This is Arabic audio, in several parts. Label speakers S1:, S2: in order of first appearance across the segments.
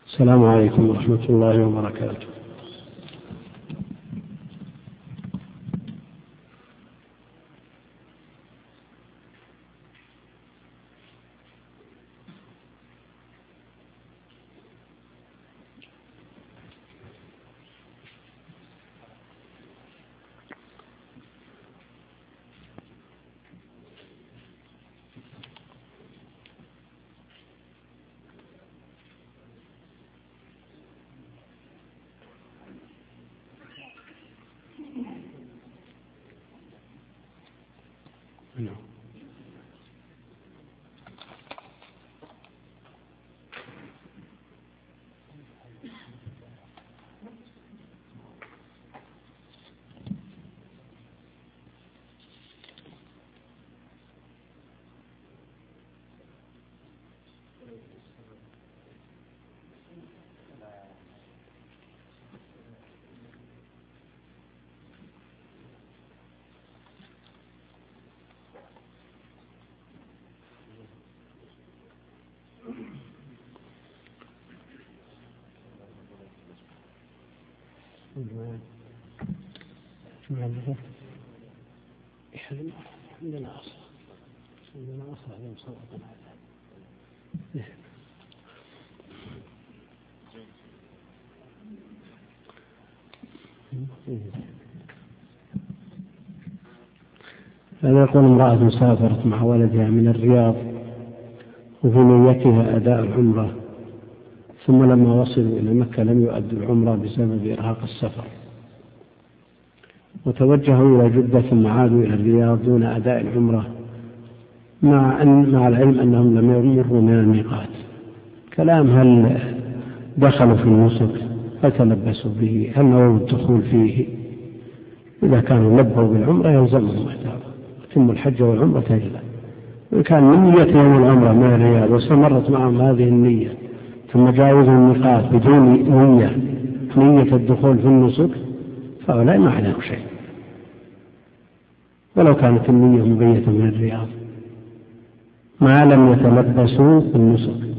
S1: السلام عليكم ورحمة الله وبركاته. هذا يقول امرأة سافرت مع ولدها من الرياض وفي نيتها أداء العمرة، ثم لما وصلوا إلى مكة لم يؤدوا العمرة بسبب إرهاق السفر، وتوجهوا إلى جدة ثم عادوا إلى الرياض دون أداء العمرة مع العلم أنهم لم يمروا من الميقات. كلام هل دخلوا في النسك؟ هل تلبسوا به؟ هل نووا الدخول فيه؟ إذا كانوا لبوا بالعمرة يلزمهم محتاجا يتم الحج والعمرة تجلى. إن كان من نيتهم العمرة من الرياض واستمرت معهم هذه النية ثم جاوزوا الميقات بدون نية الدخول في النسك فهؤلاء ما عليهم شيء، ولو كانت النية مبيتة من الرياض ما لم يتلبسوا بالنسك.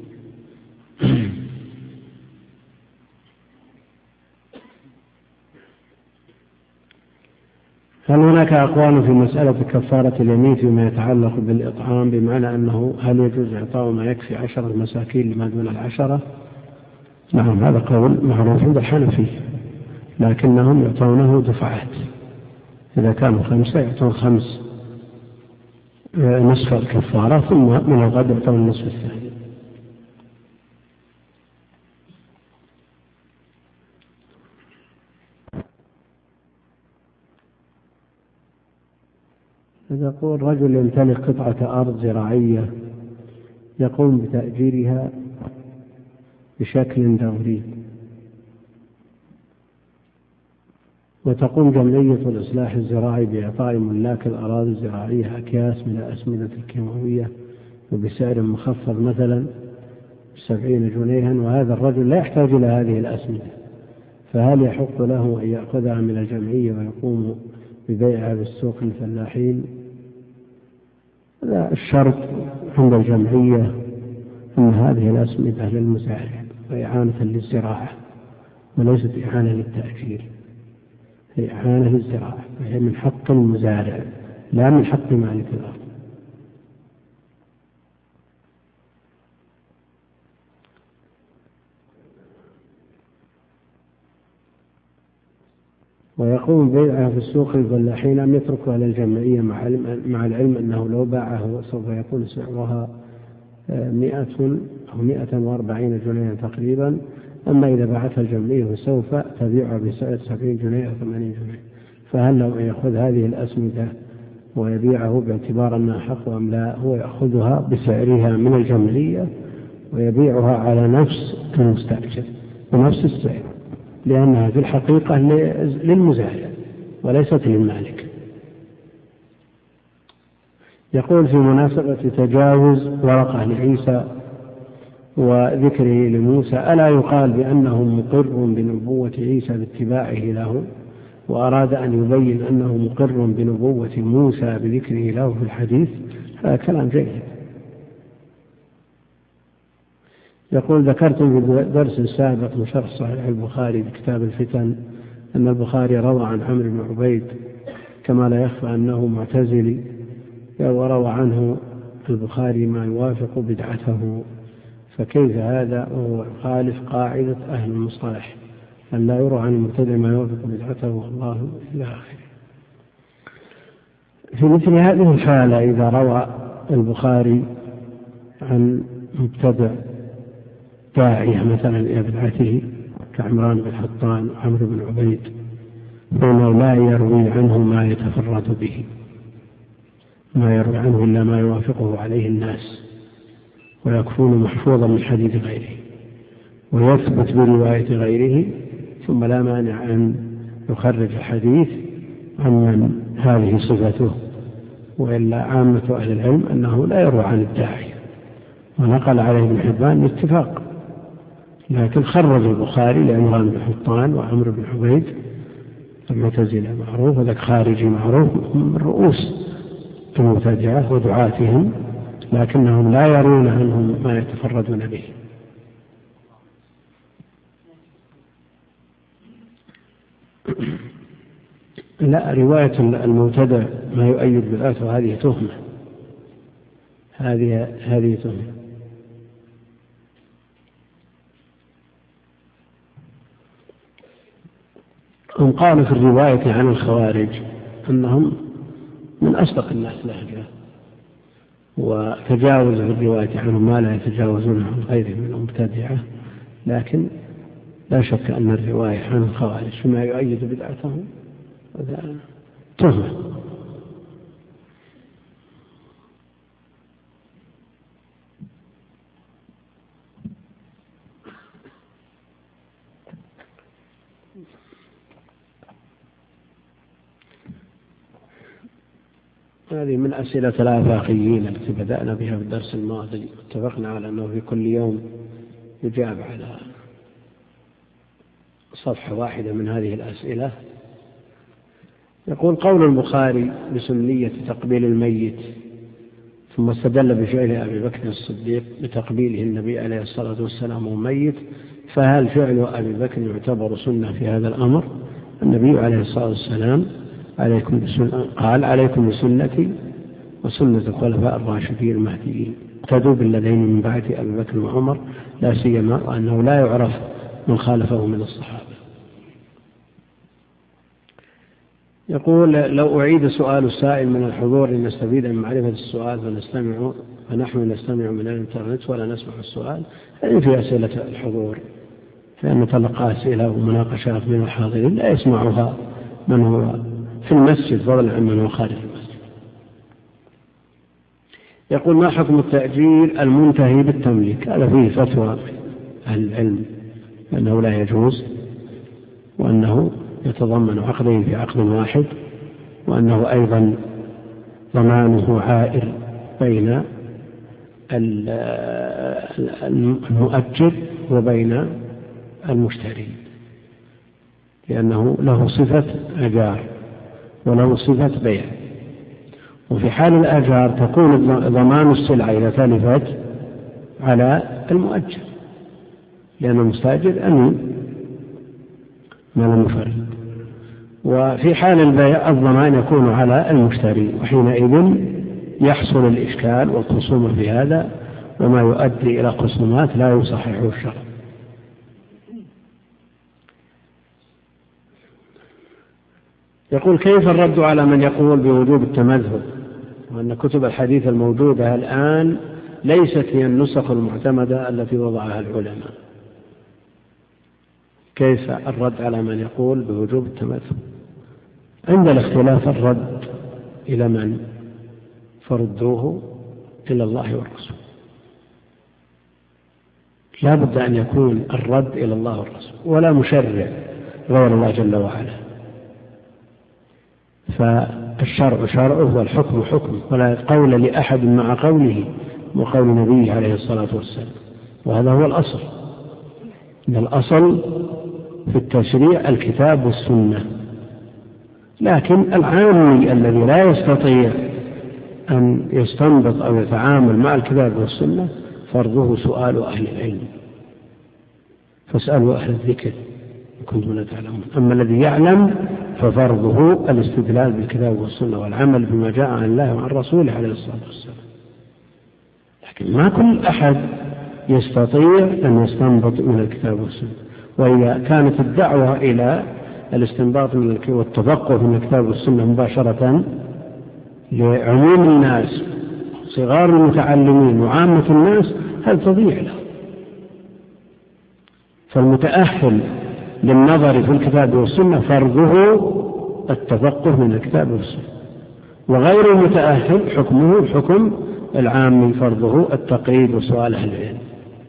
S1: هل هناك أقوال في مسألة كفارة اليمين فيما يتعلق بالإطعام، بمعنى أنه هل يجوز إعطاء ما يكفي 10 مساكين لما دون 10؟ نعم، هذا قول معروف عند الحنفية، لكنهم يعطونه دفعات. إذا كانوا 5 يعطون 5 نصف الكفارة، ثم من الغد يعطون النصف الثاني. يقول رجل يمتلك قطعة أرض زراعية يقوم بتأجيرها بشكل دوري، وتقوم جمعية الإصلاح الزراعي بإعطاء ملاك الأراضي الزراعية أكياس من الأسمدة الكيماوية وبسعر مخفض مثلا 70 جنيها، وهذا الرجل لا يحتاج إلى هذه الأسمدة، فهل يحق له أن يأخذها من الجمعية ويقوم ببيعها بالسوق للفلاحين؟ لا، الشرط عند الجمعية أن هذه الأسمدة للمزارع وإعانة للزراعة وليست إعانة للتأجير، هي إعانة للزراعة، وهي من حق المزارع لا من حق مالك الأرض. ويقوم بيعها في السوق للفلاحين أم يتركها للجمعية مع العلم أنه لو باعه سوف يكون سعرها 100 أو 140 جنيه تقريبا، أما إذا باعتها الجمعية فسوف تبيعها بسعر 70 جنيه أو 80 جنيه، فهل لو يأخذ هذه الأسمدة ويبيعه باعتبار أنها حق أم لا؟ هو يأخذها بسعرها من الجمعية ويبيعها على نفس المستأجر بنفس السعر، لأنها في الحقيقة للمزارع وليست للمالك. يقول في مناسبة تجاوز ورقة لعيسى وذكره لموسى، ألا يقال بأنه مقر بنبوة عيسى باتباعه له، وأراد أن يبين أنه مقر بنبوة موسى بذكره له في الحديث؟ هذا كلام جيد. يقول ذكرت في درس سابق من شرح صحيح البخاري بكتاب الفتن أن البخاري روى عن عمرو بن عبيد كما لا يخفى أنه معتزلي، وروى عنه البخاري ما يوافق بدعته، فكيف هذا وهو يخالف قاعدة أهل المصطلح أن لا يروى عن المبتدع ما يوافق بدعته والله إلى آخره. في مثل هذه الحالة إذا روى البخاري عن مبتدع داعية مثلا إلى بدعته كعمران بن حطان وعمرو بن عبيد، فإنه لا يروي عنه ما يتفرد به، ما يروي عنه إلا ما يوافقه عليه الناس ويكون محفوظا من حديث غيره ويثبت برواية غيره، ثم لا مانع أن يخرج الحديث عمن هذه صفته. وإلا عامة أهل العلم أنه لا يروى عن الداعي، ونقل عليه ابن حبان الاتفاق، لكن خرج البخاري لعمران بن حطان وعمرو بن عبيد المعتزلة معروف، وذاك خارجي معروف من رؤوس المبتدعة ودعاتهم، لكنهم لا يرون عنهم ما يتفردون به. لا، رواية المبتدع ما يؤيد بدعته هذه تهمة، هذه تهمة. هم قالوا في الرواية عن الخوارج أنهم من أصدق الناس لهجة، وتجاوز في الرواية عنهم ما لا يتجاوزون عن غيرهم من المبتدعة، لكن لا شك أن الرواية عن الخوارج فيما يؤيد بدعتهم هذا تهمة. هذه من أسئلة الآفاقيين التي بدأنا بها في الدرس الماضي، اتفقنا على أنه في كل يوم يجاب على صفحة واحدة من هذه الأسئلة. يقول قول البخاري بسنية تقبيل الميت ثم استدل بفعل أبي بكر الصديق بتقبيله النبي عليه الصلاة والسلام وميت، فهل فعل أبي بكر يعتبر سنة في هذا الأمر؟ النبي عليه الصلاة والسلام قال عليكم بسنتي وسنة الخلفاء الراشدين المهديين، اقتدوا بالذين من بعد أبي بكر وعمر، لا سيما وأنه لا يعرف من خالفه من الصحابة. يقول لو أعيد سؤال السائل من الحضور لنستفيد من معرفة السؤال فنحن نستمع من الإنترنت ولا نسمع السؤال. هذه في أسئلة الحضور، فإن تلقى أسئلة ومناقشات من الحاضرين لا يسمعها من هو في المسجد فضلا عن من هو خارج المسجد. يقول ما حكم التأجير المنتهي بالتمليك؟ هذا فيه فتوى أهل العلم أنه لا يجوز، وأنه يتضمن عقدين في عقد واحد، وأنه أيضا ضمانه عائر بين المؤجر وبين المشتري، لأنه له صفة أجار وله صفة بيع. وفي حال الأجار تكون ضمان السلعة إذا تلفت على المؤجر، لأن المستأجر أمين ما لم يفرد. وفي حال البيع الضمان يكون على المشتري، وحينئذ يحصل الإشكال والخصومة في هذا، وما يؤدي إلى خصومات لا يصححه الشرع. يقول كيف الرد على من يقول بوجوب التمذهب وأن كتب الحديث الموجودة الآن ليست هي النسخ المعتمدة التي وضعها العلماء؟ كيف الرد على من يقول بوجوب التمذهب؟ عند الاختلاف الرد إلى من؟ فردوه إلى الله والرسول. لا بد أن يكون الرد إلى الله والرسول، ولا مشرع غير الله جل وعلا. فالشرع شرعه والحكم حكمه، ولا قول لأحد مع قوله وقول نبيه عليه الصلاة والسلام، وهذا هو الأصل. إن الأصل في التشريع الكتاب والسنة، لكن العامي الذي لا يستطيع أن يستنبط أو يتعامل مع الكتاب والسنة فرضه سؤال أهل العلم، فاسألوا أهل الذكر إن كنتم لا تعلمون. أما الذي يعلم ففرضه الاستدلال بالكتاب والسنة والعمل بما جاء عن الله وعن رسوله عليه الصلاة والسلام. لكن ما كل أحد يستطيع أن يستنبط من الكتاب والسنة، وإذا كانت الدعوة إلى الاستنباط والتفقه من الكتاب والسنة مباشرة لعموم الناس صغار المتعلمين وعامة الناس هل تضيع له؟ فالمتأهل للنظر في الكتاب والسنة فرضه التفقه من الكتاب والسنة، وغير المتأهل حكمه حكم العام فرضه التقييد وسؤال أهل العلم.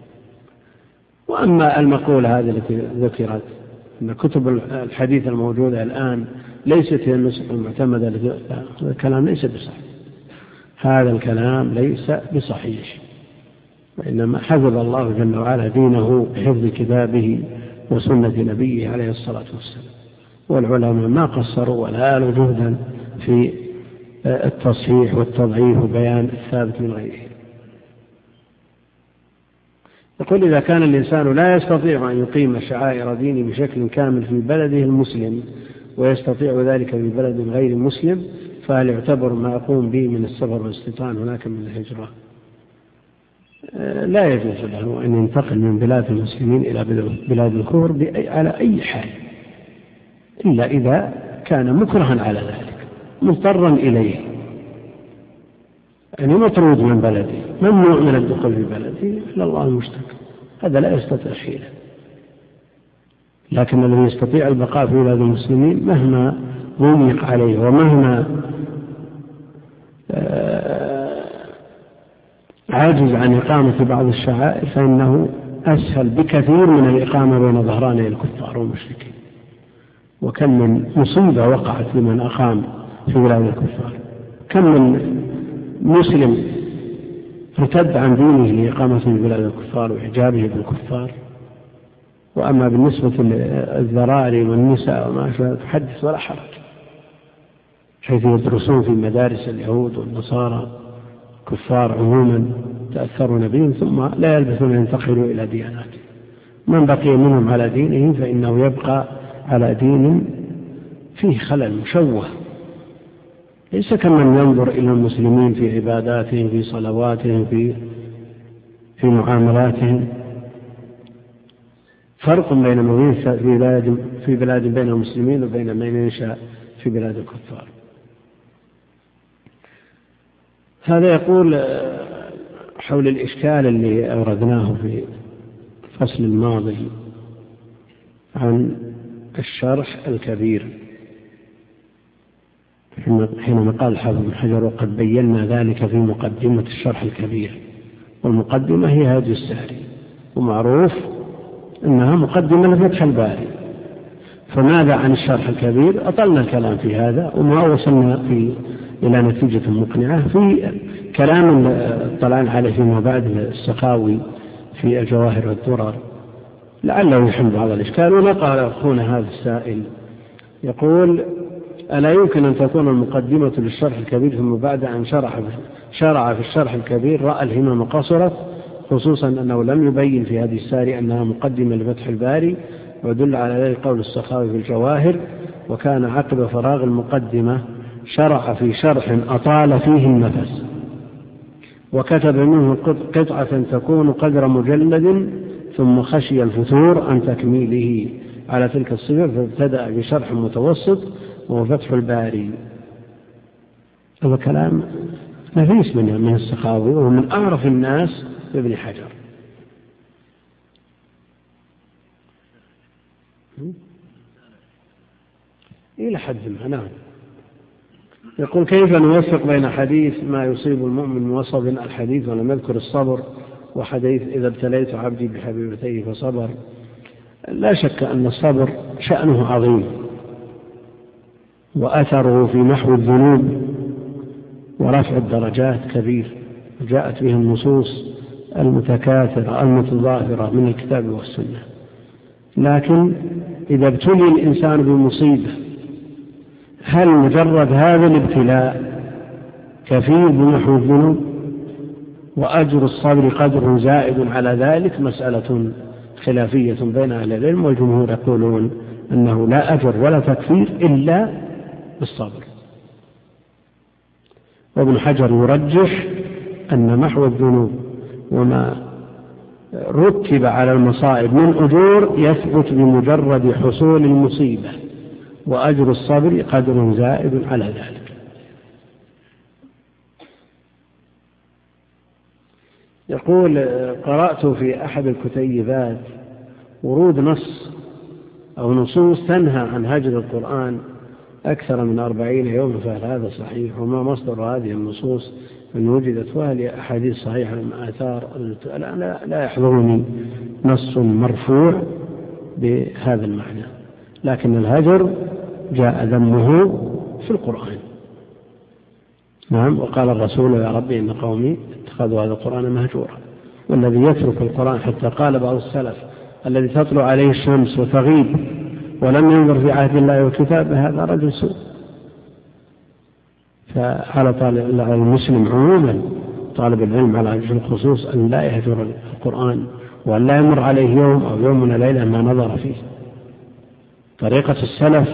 S1: وأما المقولة هذه التي ذكرت أن كتب الحديث الموجودة الآن ليست هي النسخ المعتمدة، هذا الكلام ليس بصحيح، هذا الكلام ليس بصحيح، وإنما حفظ الله جل وعلا دينه بحفظ كتابه وسنة نبيه عليه الصلاة والسلام، والعلماء ما قصروا ولا آلوا جهدا في التصحيح والتضعيف وبيان الثابت من غيره. يقول إذا كان الإنسان لا يستطيع أن يقيم شعائر دينه بشكل كامل في بلده المسلم ويستطيع ذلك في بلد غير مسلم، فهل يعتبر ما يقوم به من السفر والاستيطان هناك من الهجرة؟ لا يجوز له أن ينتقل من بلاد المسلمين إلى بلاد الكفر على أي حال، إلا إذا كان مكرها على ذلك مضطرا إليه، يعني مطرود من بلده ممنوع من الدخول في بلده إلا الله المشتكى، هذا لا يستطيع حيله. لكن الذي يستطيع البقاء في بلاد المسلمين مهما ضيق عليه ومهما عاجز عن إقامة بعض الشعائر فإنه أسهل بكثير من الإقامة بين ظهراني الكفار والمشركين. وكم من مصيبة وقعت لمن أقام في بلاد الكفار، كم من مسلم ارتد عن دينه لإقامة في بلاد الكفار وإعجابه بالكفار. وأما بالنسبة للذراري والنساء وما أشبه تحدث ولا حرج، حيث يدرسون في مدارس اليهود والنصارى كفار عموما تأثرون بهم ثم لا يلبثون أن ينتقلوا إلى دياناتهم. من بقي منهم على دينه فإنه يبقى على دين فيه خلل مشوه، ليس كمن ينظر إلى المسلمين في عباداتهم في صلواتهم في معاملاتهم. فرق بين من ينشأ في بلاد بين المسلمين وبين من ينشأ في بلاد الكفار. هذا يقول حول الإشكال اللي أوردناه في الفصل الماضي عن الشرح الكبير، حينما قال الحافظ ابن حجر وقد بينا ذلك في مقدمة الشرح الكبير، والمقدمة هي هادي السهري، ومعروف أنها مقدمة لفتح الباري. فماذا عن الشرح الكبير؟ أطلنا الكلام في هذا وما وصلنا إلى نتيجة مقنعة في كلام اطلعنا عليه فيما بعد السخاوي في الجواهر والدرر، لعله يحل بعض الإشكال. ونقل أخونا هذا السائل يقول: ألا يمكن أن تكون المقدمة للشرح الكبير ثم بعد أن شرع في الشرح الكبير رأى الهمم قصرت، خصوصا أنه لم يبين في هذه الساري أنها مقدمة لفتح الباري، ودل على ذلك قول السخاوي في الجواهر: وكان عقب فراغ المقدمة شرع في شرح أطال فيه النفس وكتب منه قطعة تكون قدر مجلد، ثم خشي الفتور عن تكميله على تلك الصفة فابتدأ بشرح متوسط وهو فتح الباري. هذا كلام نفيس من السخاوي، ومن أعرف الناس بابن حجر. إلى حد ما. نعم. يقول: كيف نوفق بين حديث ما يصيب المؤمن من وصف الحديث ولم يذكر الصبر، وحديث إذا ابتليت عبدي بحبيبتيه فصبر؟ لا شك أن الصبر شأنه عظيم، وأثره في محو الذنوب ورفع الدرجات كبير، جاءت به النصوص المتكاثرة المتضافرة من الكتاب والسنة. لكن إذا ابتلي الإنسان بمصيبة، هل مجرد هذا الابتلاء كفيل بمحو الذنوب؟ وأجر الصبر قدر زائد على ذلك مسألة خلافية بين أهل العلم، والجمهور يقولون أنه لا أجر ولا تكفير إلا بالصبر. وابن حجر يرجح أن محو الذنوب وما رتب على المصائب من أجور يثبت بمجرد حصول المصيبة، وأجر الصبر قدر زائد على ذلك. يقول: قرأت في أحد الكتيبات ورود نص أو نصوص تنهى عن هجر القرآن أكثر من 40 يوما، فهل هذا صحيح؟ وما مصدر هذه النصوص إن وجدت؟ وهل أحاديث صحيحة من آثار؟ لا يحضرني نص مرفوع بهذا المعنى، لكن الهجر جاء ذمه في القرآن. نعم. وقال الرسول: يا ربي إن قومي اتخذوا هذا القرآن مهجورا. والذي يترك القرآن، حتى قال بعض السلف: الذي تطلع عليه الشمس وتغيب ولم ينظر في عهد الله وكتابه هذا رجل سوء. فعلى المسلم عموما، طالب العلم على وجه الخصوص، أن لا يهجر القرآن، وأن لا يمر عليه يوم أو يوم من ليلة ما نظر فيه. طريقة السلف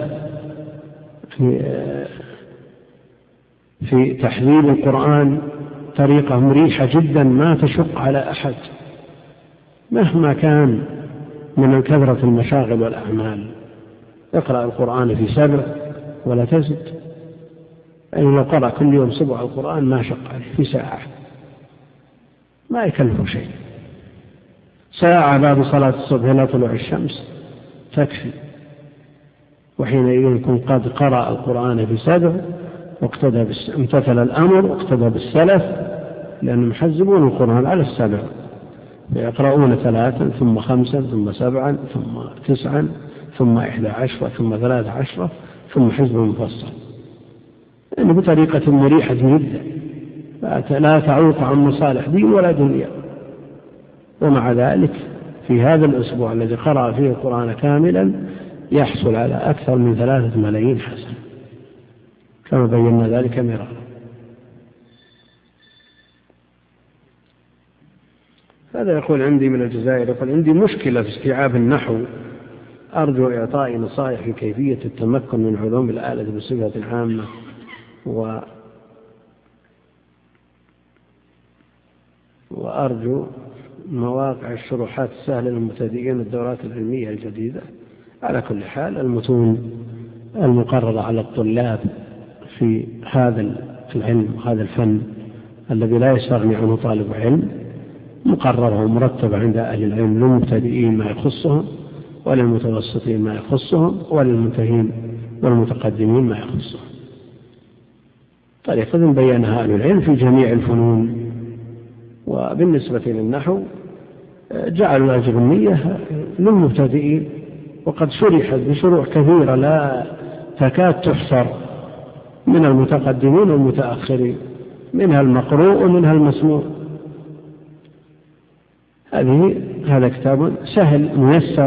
S1: في تحليل القرآن طريقة مريحة جدا ما تشق على أحد مهما كان من كثرة المشاغل والأعمال. اقرأ القرآن في 7 ولا تزد، يعني لو قرأ كل يوم 7 القرآن ما شق عليه، في ساعة ما يكلفه شيء. ساعة بعد صلاة الصبح إلى طلوع الشمس تكفي، وحينئذ يكون قد قرأ القرآن في 7 واقتدى امتثل الأمر واقتدى بالسلف، لأنهم يحزبون القرآن على 7، فيقرؤون 3 ثم 5 ثم 7 ثم 9 ثم 11 ثم 13 ثم حزب مفصل، يعني بطريقة مريحة جدا لا تعوق عن مصالح دين ولا دنيا. ومع ذلك في هذا الأسبوع الذي قرأ فيه القرآن كاملا يحصل على أكثر من 3 ملايين حسنة، كما بينا ذلك مرارا. هذا يقول: عندي من الجزائر، يقول: عندي مشكلة في استيعاب النحو، أرجو إعطائي نصائح في كيفية التمكن من علوم الآلة بصفة عامة، وأرجو مواقع الشروحات السهلة للمبتدئين الدورات العلمية الجديدة. على كل حال المتون المقررة على الطلاب في هذا العلم وهذا الفن الذي لا يستغني عنه طالب علم مقررة ومرتبة عند أهل العلم للمبتدئين ما يخصهم، وللمتوسطين ما يخصهم، وللمنتهين والمتقدمين ما يخصهم. طريقة بينها أهل العلم في جميع الفنون. وبالنسبة للنحو جعلوا الأجرمية للمبتدئين، وقد شرحت بشروح كثيرة لا تكاد تحصر من المتقدمين والمتأخرين، منها المقروء ومنها المسموع. هذا كتاب سهل ميسر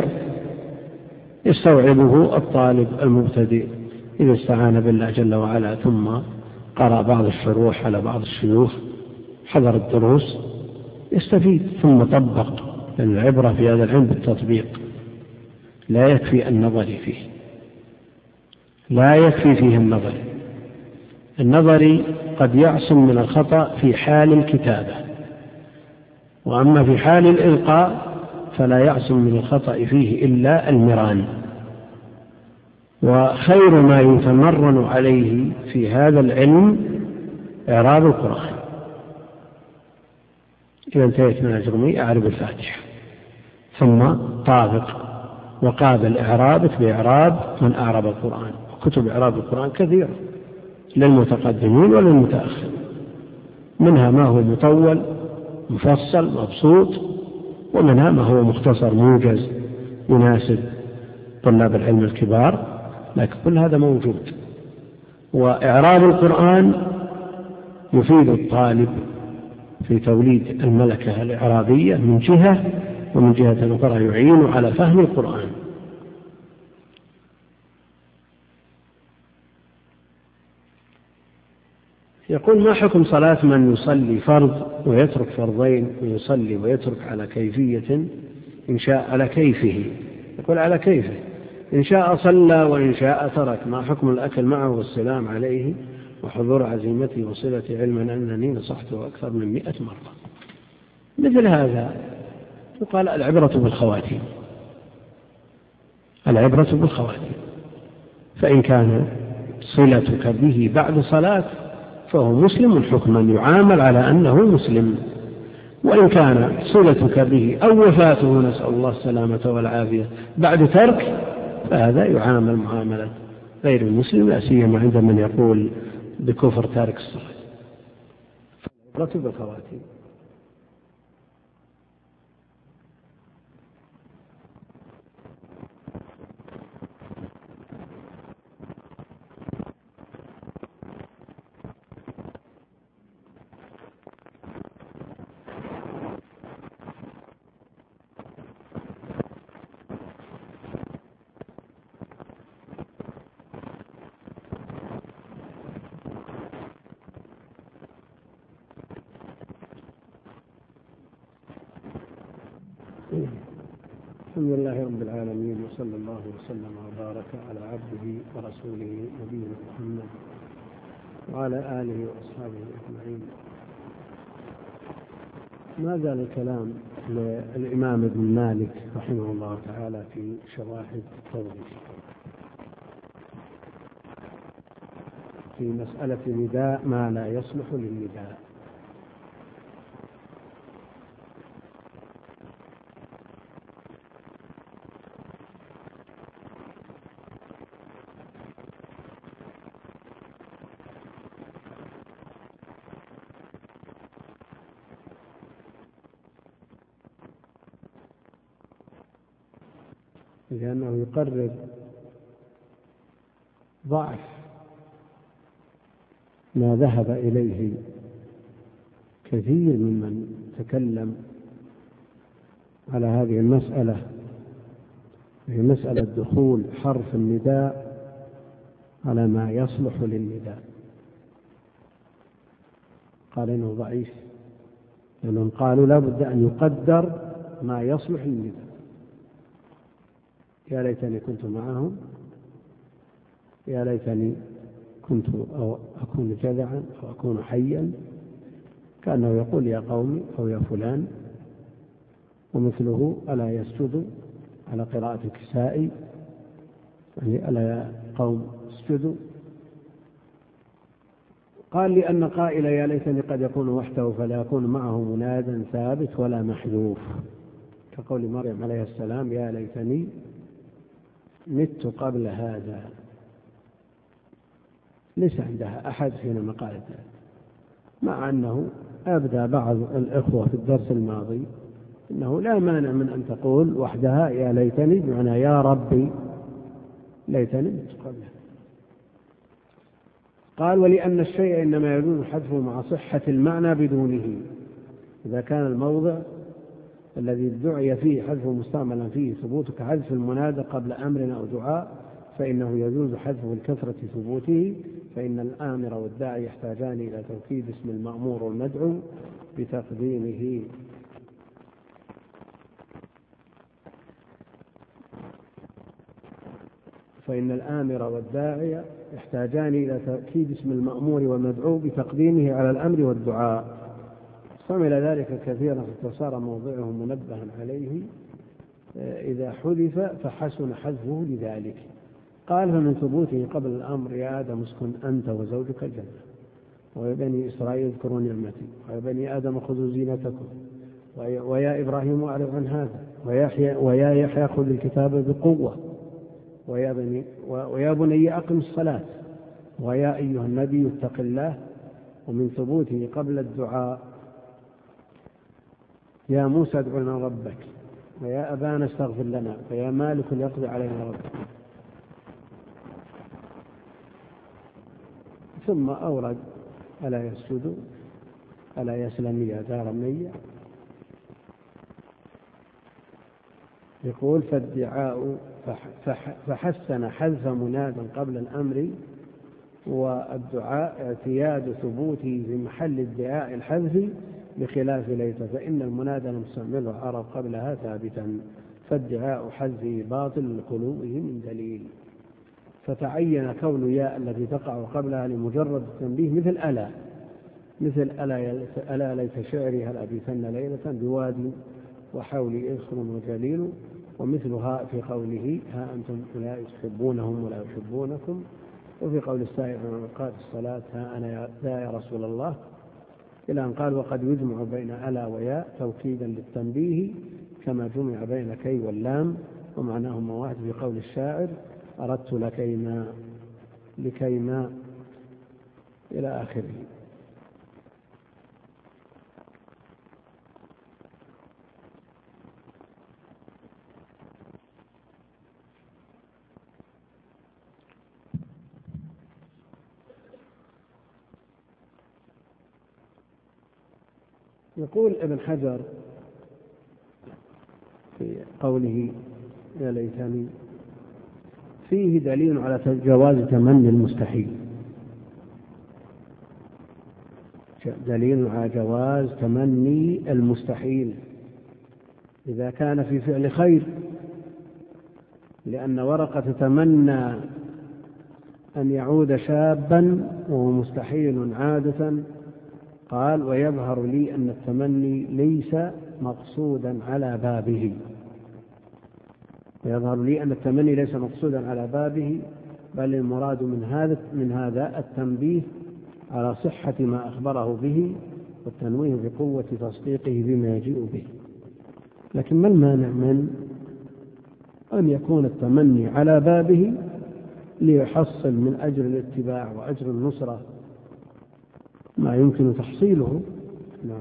S1: يستوعبه الطالب المبتدئ إذا استعان بالله جل وعلا، ثم قرأ بعض الشروح على بعض الشيوخ، حضر الدروس، يستفيد، ثم طبق. العبرة في هذا العلم بالتطبيق، لا يكفي النظري فيه، لا يكفي فيه النظري قد يعصم من الخطأ في حال الكتابة، وأما في حال الإلقاء فلا يعصم من الخطأ فيه إلا المران. وخير ما يتمرن عليه في هذا العلم إعراب القرآن. إذا انتهيت من الأجرمية أعرب الفاتحة، ثم طابق وقابل إعرابك بإعراب من أعرب القرآن. وكتب إعراب القرآن كثيرة للمتقدمين وللمتأخرين، منها ما هو مطول مفصل مبسوط، ومنها ما هو مختصر موجز يناسب طلاب العلم الكبار، لكن كل هذا موجود. وإعراب القرآن يفيد الطالب في توليد الملكة الإعرابية من جهة، ومن جهة أخرى يعين على فهم القرآن. يقول: ما حكم صلاة من يصلي فرض ويترك فرضين، ويصلي ويترك على كيفية إن شاء على كيفه؟ يقول: على كيفه، إن شاء صلى وإن شاء ترك. ما حكم الأكل معه والسلام عليه وحضور عزيمته وصلة علما أنني نصحته أكثر من 100 مرة؟ مثل هذا يقال: العبرة بالخواتيم، العبرة بالخواتيم. فإن كان صلتك به بعد صلاة فهو مسلم حكما، يعامل على أنه مسلم. وإن كان صلتك به أو وفاته، نسأل الله السلامة والعافية، بعد ترك، فهذا يعامل معاملة غير المسلم، لا سيما عند من يقول بكفر تارك الصلاة. فالعبرة بالخواتيم. الحمد لله رب العالمين، وصلى الله وسلم وبارك على عبده ورسوله نبينا محمد وعلى آله وأصحابه أجمعين. ما زال الكلام للإمام ابن مالك رحمه الله تعالى في شواهد التوحيد في مسألة نداء ما لا يصلح للنداء. لأنه يقرر ضعف ما ذهب إليه كثير ممن تكلم على هذه المسألة، هي مسألة دخول حرف النداء على ما يصلح للنداء. قال إنه ضعيف، لأنهم قالوا لا بد أن يقدر ما يصلح للنداء. يا ليتني كنت معهم، يا ليتني كنت أو أكون جذعا أو أكون حيا، كأنه يقول يا قومي أو يا فلان. ومثله ألا يسجد على قراءة الكسائي، يعني ألا يا قوم اسجدوا. قال: لأن قائل يا ليتني قد يكون وحده فلا يكون معه منادا ثابت ولا محذوف، كقول مريم عليه السلام: يا ليتني مت قبل هذا. ليس عندها أحد حينما قالت ذلك، مع أنه أبدى بعض الإخوة في الدرس الماضي إنه لا مانع من أن تقول وحدها يا ليتني، بمعنى يا ربي ليتني مت قبلها. قال: ولأن الشيء إنما يجوز حذفه مع صحة المعنى بدونه. إذا كان الموضع الذي ادعي فيه حذفه مستعملا فيه ثبوت كحذف المنادى قبل أمر أو دعاء، فإنه يجوز حذفه لكثرة ثبوته، فإن الآمر والداعي يحتاجان إلى توكيد اسم المأمور والمدعو بتقديمه. فإن الآمر والداعي يحتاجان إلى تأكيد اسم المأمور والمدعو بتقديمه على الأمر والدعاء. استعمل ذلك كثيرا فصار موضعه منبها عليه إذا حذف فحسن حذفه لذلك. قال: فمن ثبوته قبل الأمر: يا آدم اسكن أنت وزوجك الجنة، ويا بني إسرائيل اذكروا نعمتي، ويا بني آدم خذوا زينتكم، ويا إبراهيم أعرض عن هذا، ويا يحيى خذ الكتاب بقوة، ويا بني أقم الصلاة، ويا أيها النبي اتق الله. ومن ثبوته قبل الدعاء: يا موسى ادع لنا ربك، ويا أبانا استغفر لنا، ويا مالك يقضي علينا ربك. ثم أورد: ألا يسجد، ألا يسلم يا دار مية. يقول: فالدعاء فحسن حذف مناد قبل الأمر والدعاء اعتياد ثبوته في محل ادعاء الحذف بخلاف ليس، فإن المنادى المستعمل عرف قبلها ثابتا، فادعاء حذفه باطل لخلوه من دليل. فتعين كون ياء التي تقع قبلها لمجرد التنبيه مثل ألا ليت شعري هل أبيتن ليلة بوادي وحولي إخر وجليل، ومثلها في قوله ها أنتم أولئك تحبونهم ولا يحبونكم، وفي قول السائل عن أوقات الصلاة ها أنا ذا يا رسول الله، إلى أن قال وقد يجمع بين ألا وياء توكيدا للتنبيه كما جمع بين كي واللام، ومعناهما واحد في قول الشاعر أردت لكيما إلى آخره. يقول ابن حجر في قوله يا ليتني فيه دليل على جواز تمني المستحيل، دليل على جواز تمني المستحيل إذا كان في فعل خير، لأن ورقة تتمنى أن يعود شابا وهو مستحيل عادة. قال ويظهر لي أن التمني ليس مقصودا على بابه، ويظهر لي أن التمني ليس مقصودا على بابه، بل المراد من هذا التنبيه على صحة ما أخبره به والتنويه بقوة تصديقه بما يجيء به. لكن ما المانع من أن يكون التمني على بابه ليحصل من أجر الاتباع وأجر النصرة ما يمكن تحصيله؟ نعم.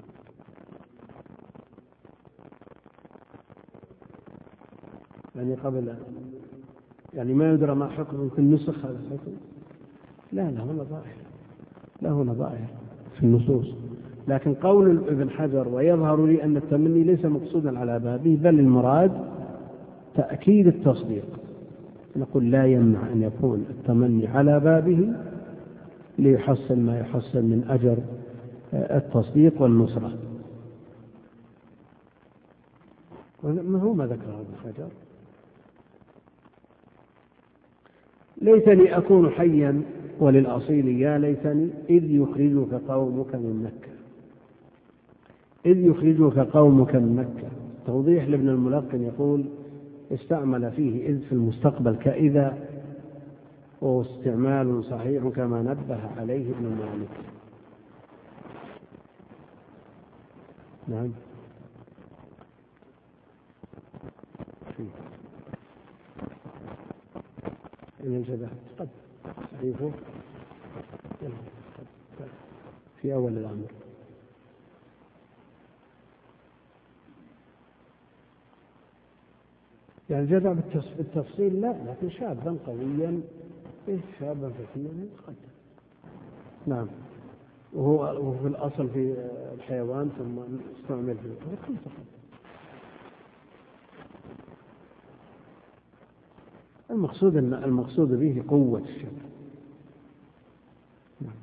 S1: يعني قبل يعني ما يدرى ما حكم، يمكن نسخ هذا الحكم؟ لا له نظائر في النصوص. لكن قول ابن حجر ويظهر لي أن التمني ليس مقصودا على بابه بل المراد تأكيد التصديق، نقول لا يمنع أن يكون التمني على بابه ليحصل ما يحصل من أجر التصديق والنصرة. ما هو ما ذكره ابن حجر؟ ليتني أكون حيا وللأصيل يا ليتني إذ يخرجك قومك من مكة، إذ يخرجك قومك من مكة. توضيح لابن الملقن يقول استعمل فيه إذ في المستقبل كإذا، وهو استعمال صحيح كما نبه عليه ابن مالك. نعم. إن الجبهة قد تعرفه في أول الأمر. يعني الجدع بالتفصيل لا، لكن شابا قويا شابا فتيا يتقدم. نعم. وهو في الأصل في الحيوان ثم استعمل فيه يكون تقدم. المقصود به قوة الشبه. نعم.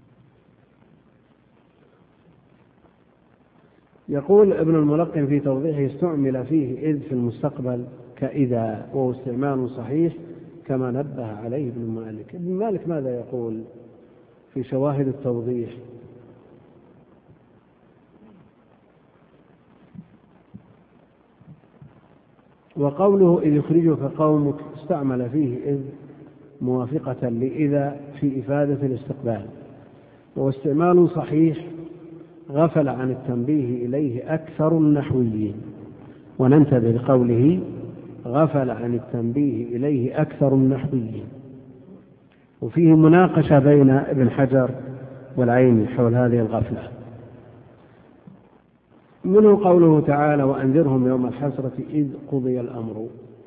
S1: يقول ابن الملقن في توضيحه استعمل فيه إذ في المستقبل كإذا، وهو استعمال صحيح كما نبه عليه ابن مالك. ابن مالك ماذا يقول في شواهد التوضيح؟ وقوله إذ يخرجك قومك استعمل فيه إذ موافقة لإذا في إفادة الاستقبال، وهو استعمال صحيح غفل عن التنبيه إليه أكثر النحويين. وننتبه لقوله غفل عن التنبيه إليه أكثر النحويين، وفيه مناقشة بين ابن حجر والعيني حول هذه الغفلة. منه قوله تعالى وأنذرهم يوم الحسرة إذ قضي الأمر،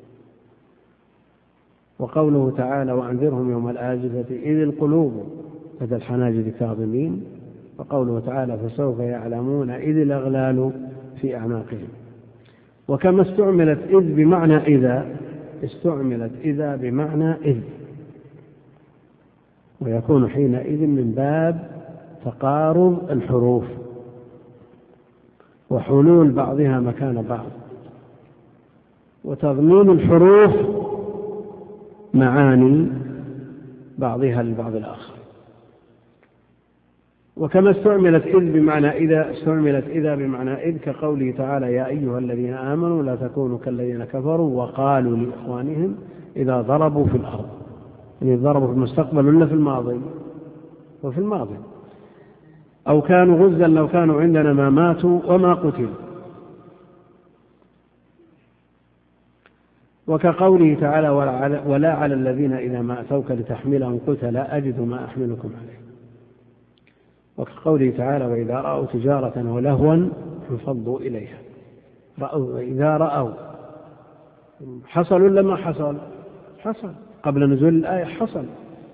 S1: وقوله تعالى وأنذرهم يوم الآزفة إذ القلوب لدى الحناجر كاظمين، وقوله تعالى فسوف يعلمون إذ الأغلال في أعناقهم. وكما استعملت إذ بمعنى إذا، استعملت إذا بمعنى إذ، ويكون حينئذ من باب تقارب الحروف وحلول بعضها مكان بعض، وتضمين الحروف معاني بعضها لبعض الآخر. وكما استعملت إذ بمعنى إذا، استعملت إذا بمعنى إذ، كقوله تعالى: يا أيها الذين آمنوا لا تكونوا كالذين كفروا وقالوا لإخوانهم إذا ضربوا في الأرض، يعني ضربوا في المستقبل ولا في الماضي؟ وفي الماضي. أو كانوا غزا لو كانوا عندنا ما ماتوا وما قتلوا. وكقوله تعالى: ولا على الذين إذا ما أتوك لتحملهم قلت لا أجد ما أحملكم عليه. وكقوله تعالى: وإذا رأوا تجارة ولهوا انفضوا إليها. إذا رأوا حصل ولا ما حصل؟ حصل قبل نزول الآية، حصل.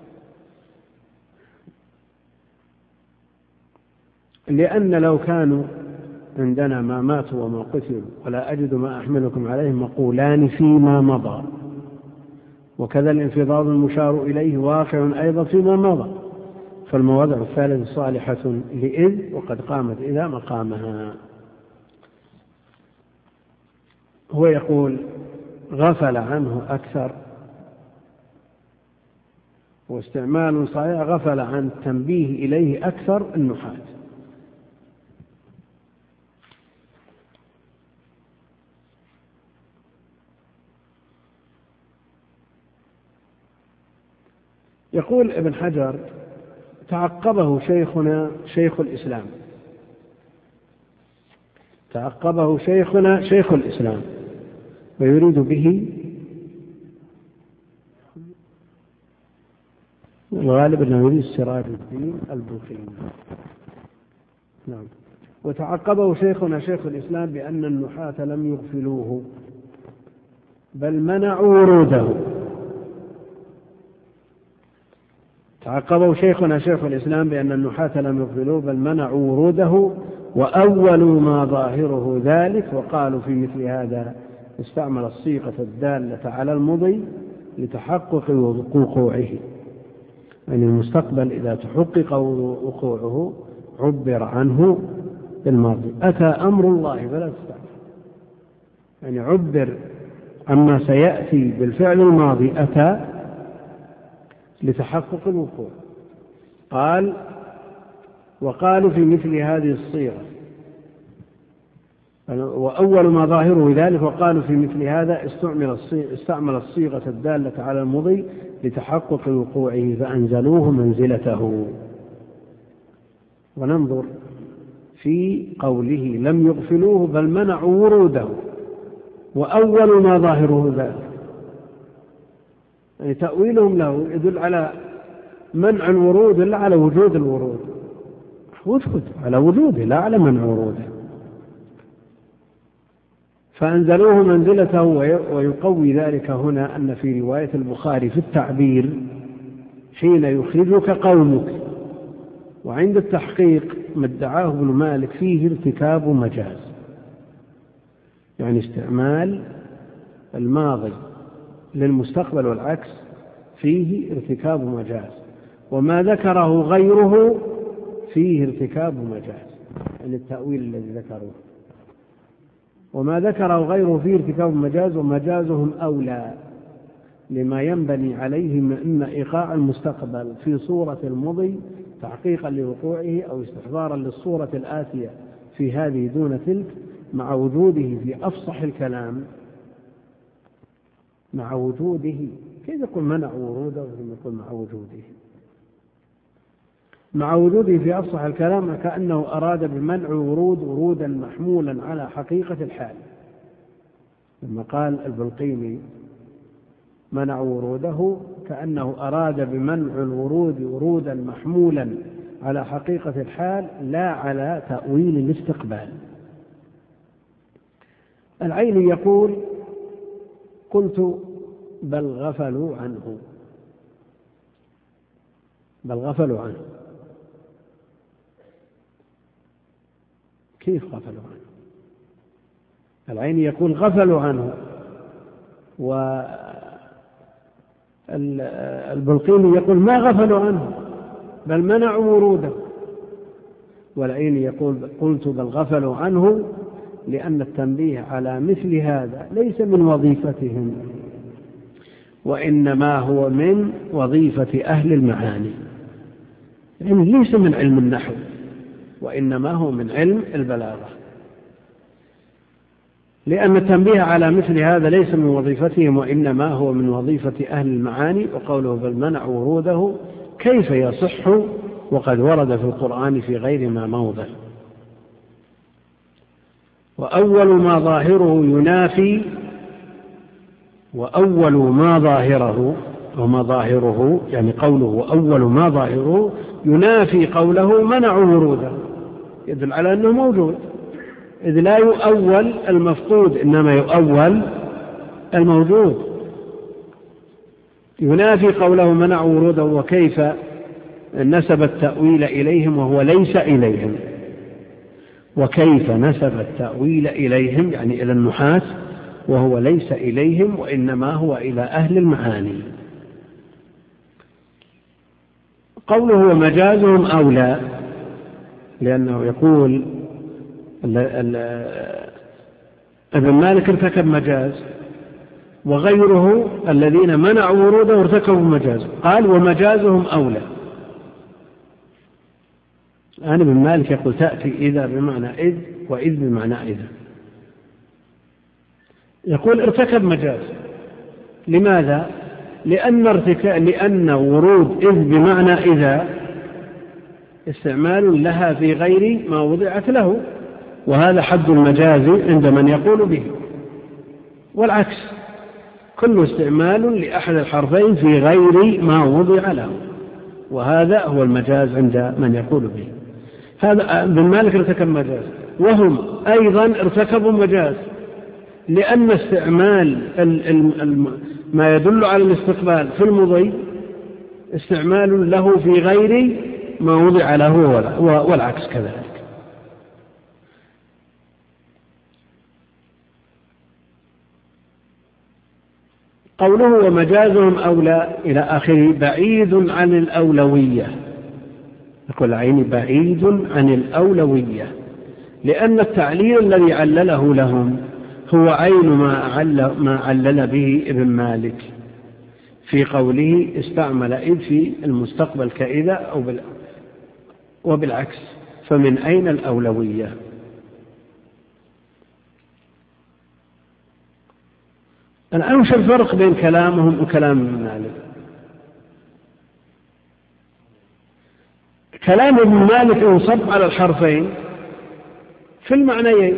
S1: لأن لو كانوا عندنا ما ماتوا وما قتلوا ولا أجد ما أحملكم عليه مقولان فيما مضى، وكذا الانفضاض المشار إليه واقع أيضا فيما مضى، فالمواضع الثالثة صالحة لإذ وقد قامت إذا مقامها. هو يقول: غفل عنه أكثر، واستعمال صحيح غفل عن التنبيه إليه أكثر النحاة. يقول ابن حجر: تعقبه شيخنا شيخ الإسلام، تعقبه شيخنا شيخ الإسلام، ويريد به الغالب أنه يريد سراج الدين البوخاري. نعم. وتعقبه شيخنا شيخ الإسلام بأن النحاة لم يغفلوه بل منعوا وروده. تعقبه شيخنا شيخ الإسلام بأن النحاة لم يغفلوه بل منعوا وروده، وأولوا ما ظاهره ذلك، وقالوا في مثل هذا استعمل الصيغة الدالة على المضي لتحقق وقوعه، يعني المستقبل إذا تحقق وقوعه عبر عنه بالماضي. أتى أمر الله فلا تستعمل، يعني عبر عما سيأتي بالفعل الماضي أتى لتحقق الوقوع. قال: وقالوا في مثل هذه الصيغة، وأول ما ظاهره ذلك، وقالوا في مثل هذا استعمل الصيغة الدالة على المضي لتحقق وقوعه فأنزلوه منزلته. وننظر في قوله لم يغفلوه بل منعوا وروده، وأول ما ظاهره ذلك، يعني تأويلهم له يدل على منع الورود لا على وجود الورود، وجود على وجوده لا على منع وروده. فأنزلوه منزلته. ويقوي ذلك هنا أن في رواية البخاري في التعبير حين يخرجك قومك، وعند التحقيق ما ادعاه ابن مالك فيه ارتكاب مجاز، يعني استعمال الماضي للمستقبل والعكس فيه ارتكاب مجاز، وما ذكره غيره فيه ارتكاب مجاز، يعني التأويل الذي ذكروه، وما ذكره غيره فيه ارتكاب مجاز، ومجازهم أولى لما ينبني عليه من إيقاع المستقبل في صورة المضي تحقيقا لوقوعه أو استحضارا للصورة الآتية في هذه دون تلك، مع وجوده في أفصح الكلام، مع وجوده. كيف يقول منع وروده وكيف يقول مع وجوده؟ مع وجوده في أفصح الكلام كأنه أراد بمنع ورود ورودا محمولا على حقيقة الحال، لما قال البلقيني منع وروده كأنه أراد بمنع الورود ورودا محمولا على حقيقة الحال لا على تأويل الاستقبال. العيني يقول: قلت بل غفلوا عنه، بل غفلوا عنه. كيف غفلوا عنه؟ العيني يقول غفلوا عنه، البلقيني يقول ما غفلوا عنه بل منعوا وروده، والعيني يقول قلت بل غفلوا عنه لأن التنبيه على مثل هذا ليس من وظيفتهم، وإنما هو من وظيفة أهل المعاني، يعني ليس من علم النحو وإنما هو من علم البلاغة، لأن التنبيه على مثل هذا ليس من وظيفتهم وإنما هو من وظيفة أهل المعاني. وقوله بل منعوا وروده كيف يصح وقد ورد في القرآن في غير ما موضع. وأول ما ظاهره ينافي، وأول ما ظاهره وما ظاهره يعني قوله أول ما ظاهره ينافي قوله منعوا وروده، يدل على أنه موجود، إذ لا يؤول المفقود إنما يؤول الموجود. ينافي قوله منعوا وروده وكيف نسب التأويل إليهم وهو ليس إليهم، وكيف نسب التأويل إليهم يعني إلى النحاة وهو ليس إليهم وإنما هو إلى أهل المعاني. قوله ومجازهم أولى، لأنه يقول ابن مالك ارتكب مجاز وغيره الذين منعوا وروده ارتكبوا مجاز، قال ومجازهم أولى. أنا ابن مالك يقول تأتي إذا بمعنى إذ وإذ بمعنى إذا، يقول ارتكب مجاز. لماذا؟ لأن ورود إذ بمعنى إذا استعمال لها في غير ما وضعت له، وهذا حد المجاز عند من يقول به، والعكس كل استعمال لأحد الحرفين في غير ما وضع له، وهذا هو المجاز عند من يقول به. هذا ابن مالك ارتكب مجاز، وهم أيضا ارتكبوا مجاز، لأن استعمال ما يدل على الاستقبال في المضي استعمال له في غير ما وضع له والعكس كذلك. قوله ومجازهم أولى إلى آخره بعيد عن الأولوية، يقول عيني بعيد عن الأولوية، لأن التعليل الذي علله لهم هو عين ما علل به ابن مالك في قوله استعمل إذ في المستقبل كإذا وبالعكس، فمن أين الأولوية؟ الآن وش الفرق بين كلامهم وكلام ابن مالك؟ كلام ابن مالك ينصب على الحرفين في المعنيين،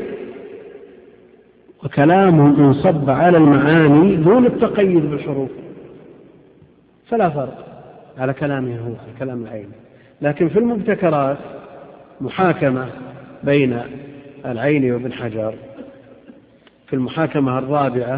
S1: وكلامهم ينصب على المعاني دون التقيد بالحروف، فلا فرق على كلامه هو على كلام العين. لكن في المبتكرات محاكمة بين العين وابن حجر. في المحاكمة الرابعة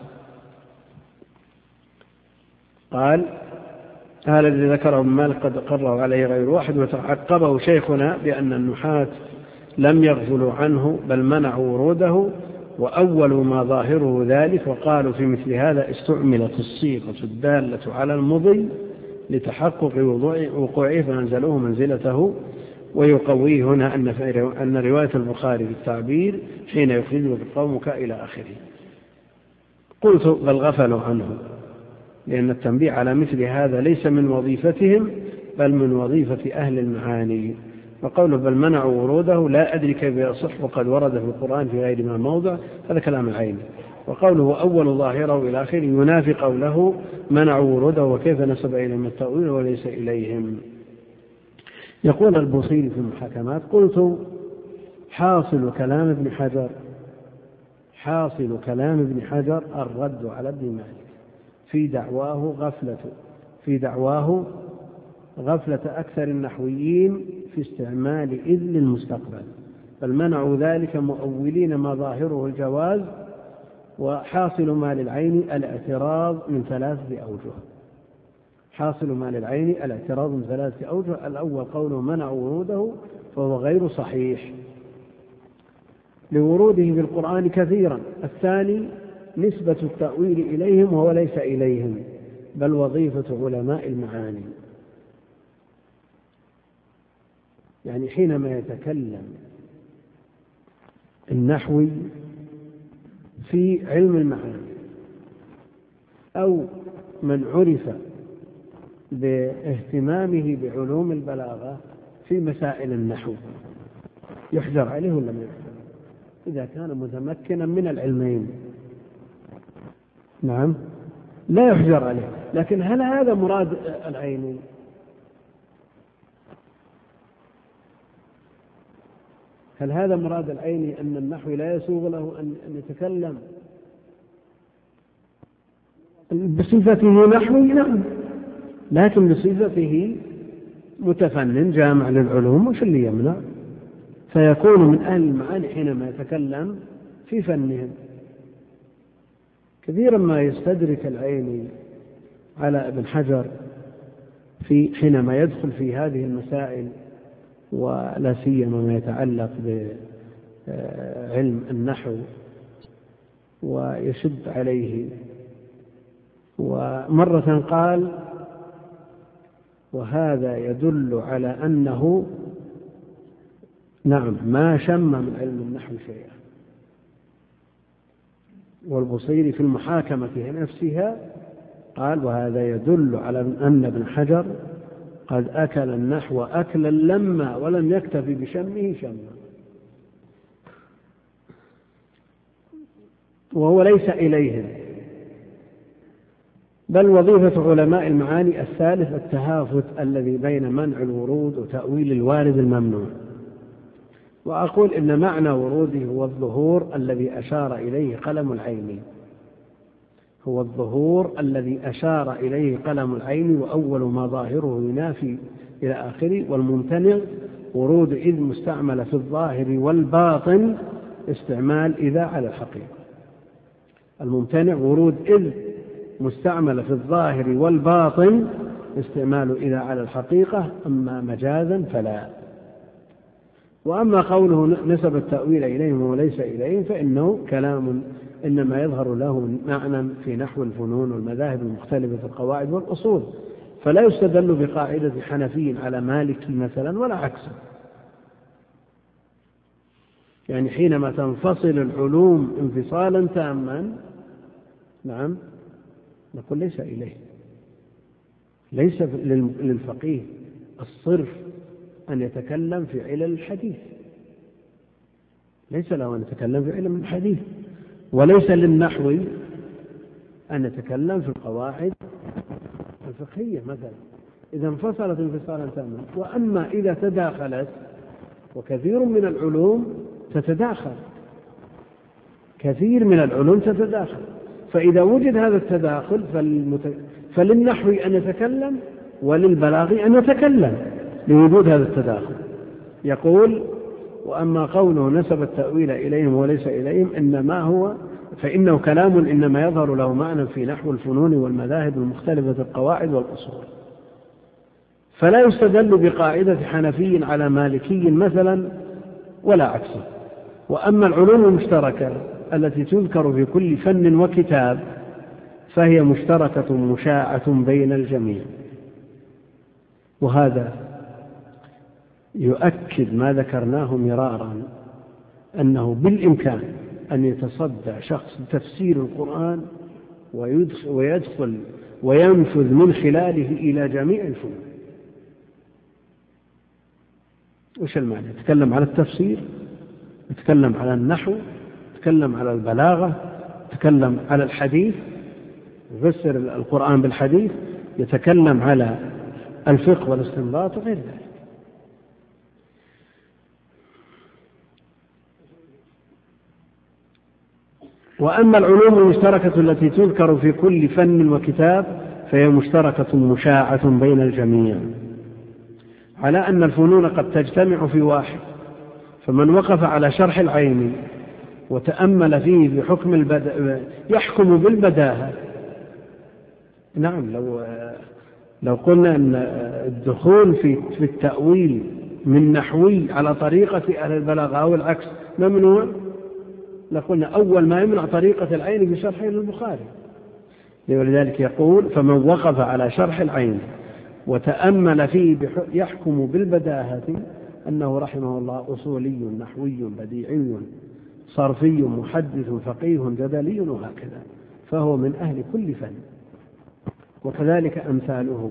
S1: قال هذا الذي ذكره ابن مالك قد قرره عليه غير واحد، وتعقبه شيخنا بأن النحاة لم يغفلوا عنه بل منعوا وروده، وأول ما ظاهره ذلك، وقالوا في مثل هذا استعملت الصيغة الدالة على المضي لتحقق وقوعه فأنزلوه منزلته، ويقويه هنا أن رواية البخاري بالتعبير حين يخرجه قومك إلى آخره. قلت بل غفلوا عنه، لأن التنبيه على مثل هذا ليس من وظيفتهم بل من وظيفة أهل المعاني. وقوله بل منعوا وروده لا أدري كيف يصح وقد ورد في القرآن في غير ما موضع، هذا كلام العين. وقوله أول ظاهره إلى آخره ينافي قوله منعوا وروده وكيف نسب إليهم التأويل وليس إليهم. يقول البوصيري في المحاكمات قلت حاصل كلام ابن حجر الرد على ابن مالك في دعواه غفلة أكثر النحويين في استعمال إذ للمستقبل، بل منعوا ذلك مؤولين ما ظاهره الجواز، وحاصل ما للعين الاعتراض من ثلاثة أوجه. الأول قوله منعوا وروده فهو غير صحيح لوروده في القرآن كثيرا. الثاني نسبة التأويل إليهم وهو ليس إليهم، بل وظيفة علماء المعاني. يعني حينما يتكلم النحوي في علم المعاني أو من عرف باهتمامه بعلوم البلاغة في مسائل النحو يحجر عليه ولا ما يحجر؟ إذا كان متمكنا من العلمين نعم لا يحجر عليه. لكن هل هذا مراد العيني؟ هل هذا مراد العيني أن النحوي لا يسوغ له أن يتكلم بصفته نحوي؟ نعم، لكن بصفته متفنن جامع للعلوم، وش اللي يمنع؟ فيكون من أهل المعاني حينما يتكلم في فنهم. كثيرا ما يستدرك العيني على ابن حجر في حينما يدخل في هذه المسائل، ولا سيما ما يتعلق بعلم النحو، ويشد عليه. ومرة قال: وهذا يدل على أنه نعم ما شم من علم النحو شيئا. والبصيري في المحاكمة نفسها قال: وهذا يدل على أن ابن حجر قد أكل النحو أكلا لما ولم يكتفي بشمه شما. وهو ليس إليهم. بل وظيفة علماء المعاني الثالث التهافت الذي بين منع الورود وتأويل الوارد الممنوع. وأقول إن معنى وروده هو الظهور الذي أشار إليه قلم العين، هو الظهور الذي أشار إليه قلم العين، وأول ما ظاهره ينافي إلى آخره. والممتنع ورود إذ مستعمل في الظاهر والباطن استعمال إذا على الحقيقة. الممتنع ورود إذ مستعمل في الظاهر والباطن استعمال إذا على الحقيقة، أما مجازا فلا. وأما قوله نسب التأويل إليهم وليس إليهم فإنه كلام إنما يظهر له معنى في نحو الفنون والمذاهب المختلفة في القواعد والأصول، فلا يستدل بقاعدة حنفي على مالكي مثلا ولا عكسه. يعني حينما تنفصل العلوم انفصالا تاما نعم نقول ليس إليه، ليس للفقيه الصرف أن يتكلم في علل الحديث، ليس له أن يتكلم في علم الحديث، وليس للنحوي أن يتكلم في القواعد الفقهية مثلا، إذا انفصلت انفصالا تاما. وأما إذا تداخلت، وكثير من العلوم تتداخل، كثير من العلوم تتداخل، فإذا وجد هذا التداخل فللنحوي أن يتكلم وللبلاغي أن يتكلم لوجود هذا التداخل. يقول: وأما قوله نسب التأويل إليهم وليس إليهم إنما هو فإنه كلام إنما يظهر له معنى في نحو الفنون والمذاهب المختلفة في القواعد والأصول، فلا يستدل بقاعدة حنفي على مالكي مثلا ولا عكسه. وأما العلوم المشتركة التي تذكر في كل فن وكتاب فهي مشتركة مشاعة بين الجميع. وهذا يؤكد ما ذكرناه مرارا، أنه بالإمكان أن يتصدى شخص تفسير القرآن ويدخل وينفذ من خلاله إلى جميع الفنون. وش المعنى؟ يتكلم على التفسير، يتكلم على النحو، يتكلم على البلاغة، يتكلم على الحديث، يفسر القرآن بالحديث، يتكلم على الفقه والاستنباط وغير ذلك. وأما العلوم المشتركة التي تذكر في كل فن وكتاب فهي مشتركة مشاعة بين الجميع، على أن الفنون قد تجتمع في واحد. فمن وقف على شرح العين وتأمل فيه بحكم يحكم بالبداهة. نعم، لو قلنا أن الدخول في التأويل من نحوي على طريقة أهل البلاغة أو العكس ممنوع، لقلنا أول ما يمنع طريقة العين بشرحه للبخاري، ولذلك يقول: فمن وقف على شرح العين وتأمل فيه يحكم بالبداهة أنه رحمه الله أصولي نحوي بديعي صرفي محدث فقيه جدلي وهكذا، فهو من أهل كل فن، وكذلك أمثاله.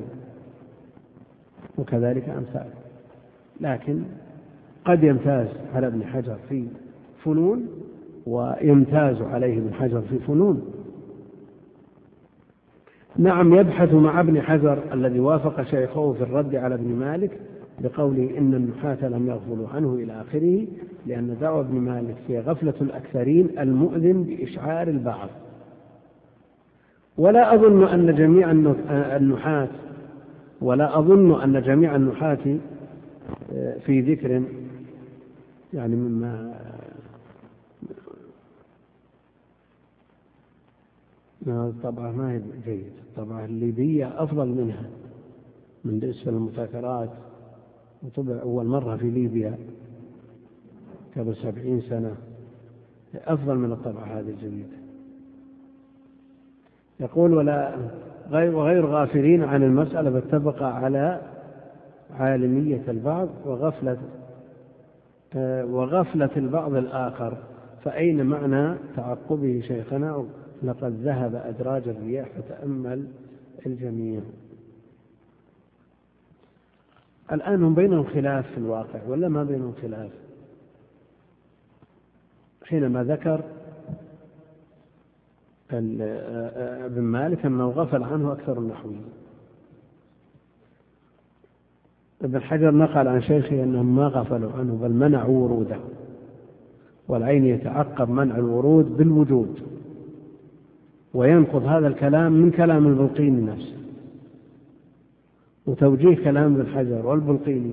S1: لكن قد يمتاز على ابن حجر في فنون ويمتاز عليه ابن حجر في فنون. نعم، يبحث مع ابن حجر الذي وافق شيخه في الرد على ابن مالك بقوله إن النحاة لم يغفلوا عنه إلى آخره، لأن دعوى ابن مالك في غفلة الأكثرين المؤذن بإشعار البعض. ولا أظن أن جميع النحاة في ذكر يعني مما الطبعة ما هي جيد، الطبعة الليبية أفضل منها من بالنسبة للمذاكرات، وطبع أول مرة في ليبيا قبل 70 سنة، أفضل من الطبعة هذه الجديدة. يقول: وغير غافلين عن المسألة، بل تبقى على عالمية البعض وغفلة البعض الآخر، فأين معنى تعقبه شيخنا؟ لقد ذهب أدراج الرياح فتأمل الجميع. الآن هم بينهم خلاف في الواقع ولا ما بينهم خلاف؟ حينما ذكر ابن مالك أنه غفل عنه أكثر النحويين، ابن حجر نقل عن شيخه أنهم ما غفلوا عنه بل منعوا وروده، والعين يتعقب منع الورود بالوجود، وينقض هذا الكلام من كلام البلقيني نفسه، وتوجيه كلام ابن حجر والبلقيني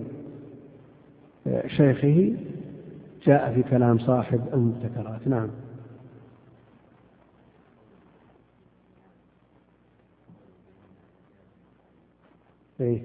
S1: شيخه جاء في كلام صاحب المبتكرات. نعم. إيه؟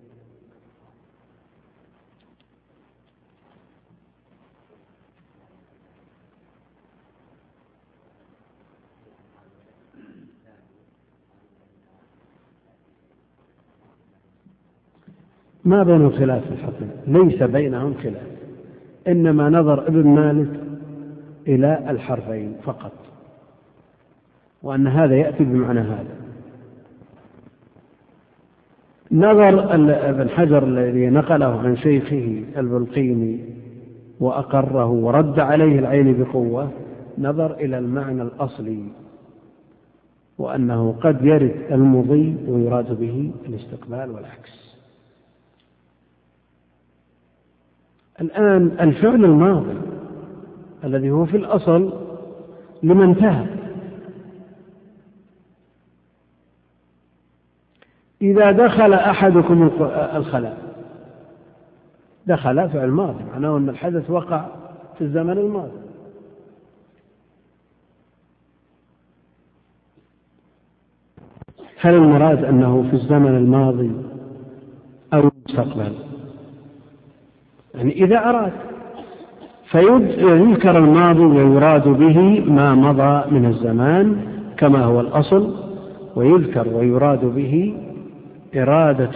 S1: ما بينهم خلاف في الحقيقة، ليس بينهم خلاف، إنما نظر ابن مالك إلى الحرفين فقط، وأن هذا يأتي بمعنى هذا. نظر ابن حجر الذي نقله عن شيخه البلقيني وأقره ورد عليه العين بقوة، نظر إلى المعنى الأصلي، وأنه قد يرد المضي ويراد به الاستقبال والعكس. الآن الفعل الماضي الذي هو في الأصل لمن انتهى، إذا دخل أحدكم الخلاء، دخل فعل ماضي، معناه أن الحدث وقع في الزمن الماضي. هل المراد أنه في الزمن الماضي أو المستقبل؟ يعني إذا أراد فيذكر الماضي ويراد به ما مضى من الزمان كما هو الأصل، ويذكر ويراد به إرادة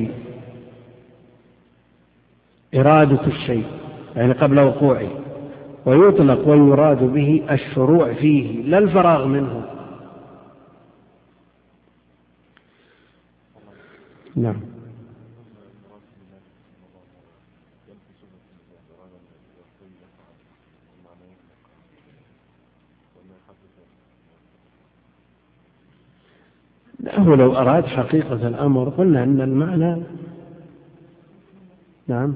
S1: الشيء يعني قبل وقوعه، ويطلق ويراد به الشروع فيه لا الفراغ منه. نعم. هو لو أراد حقيقة الأمر قلنا أن المعنى نعم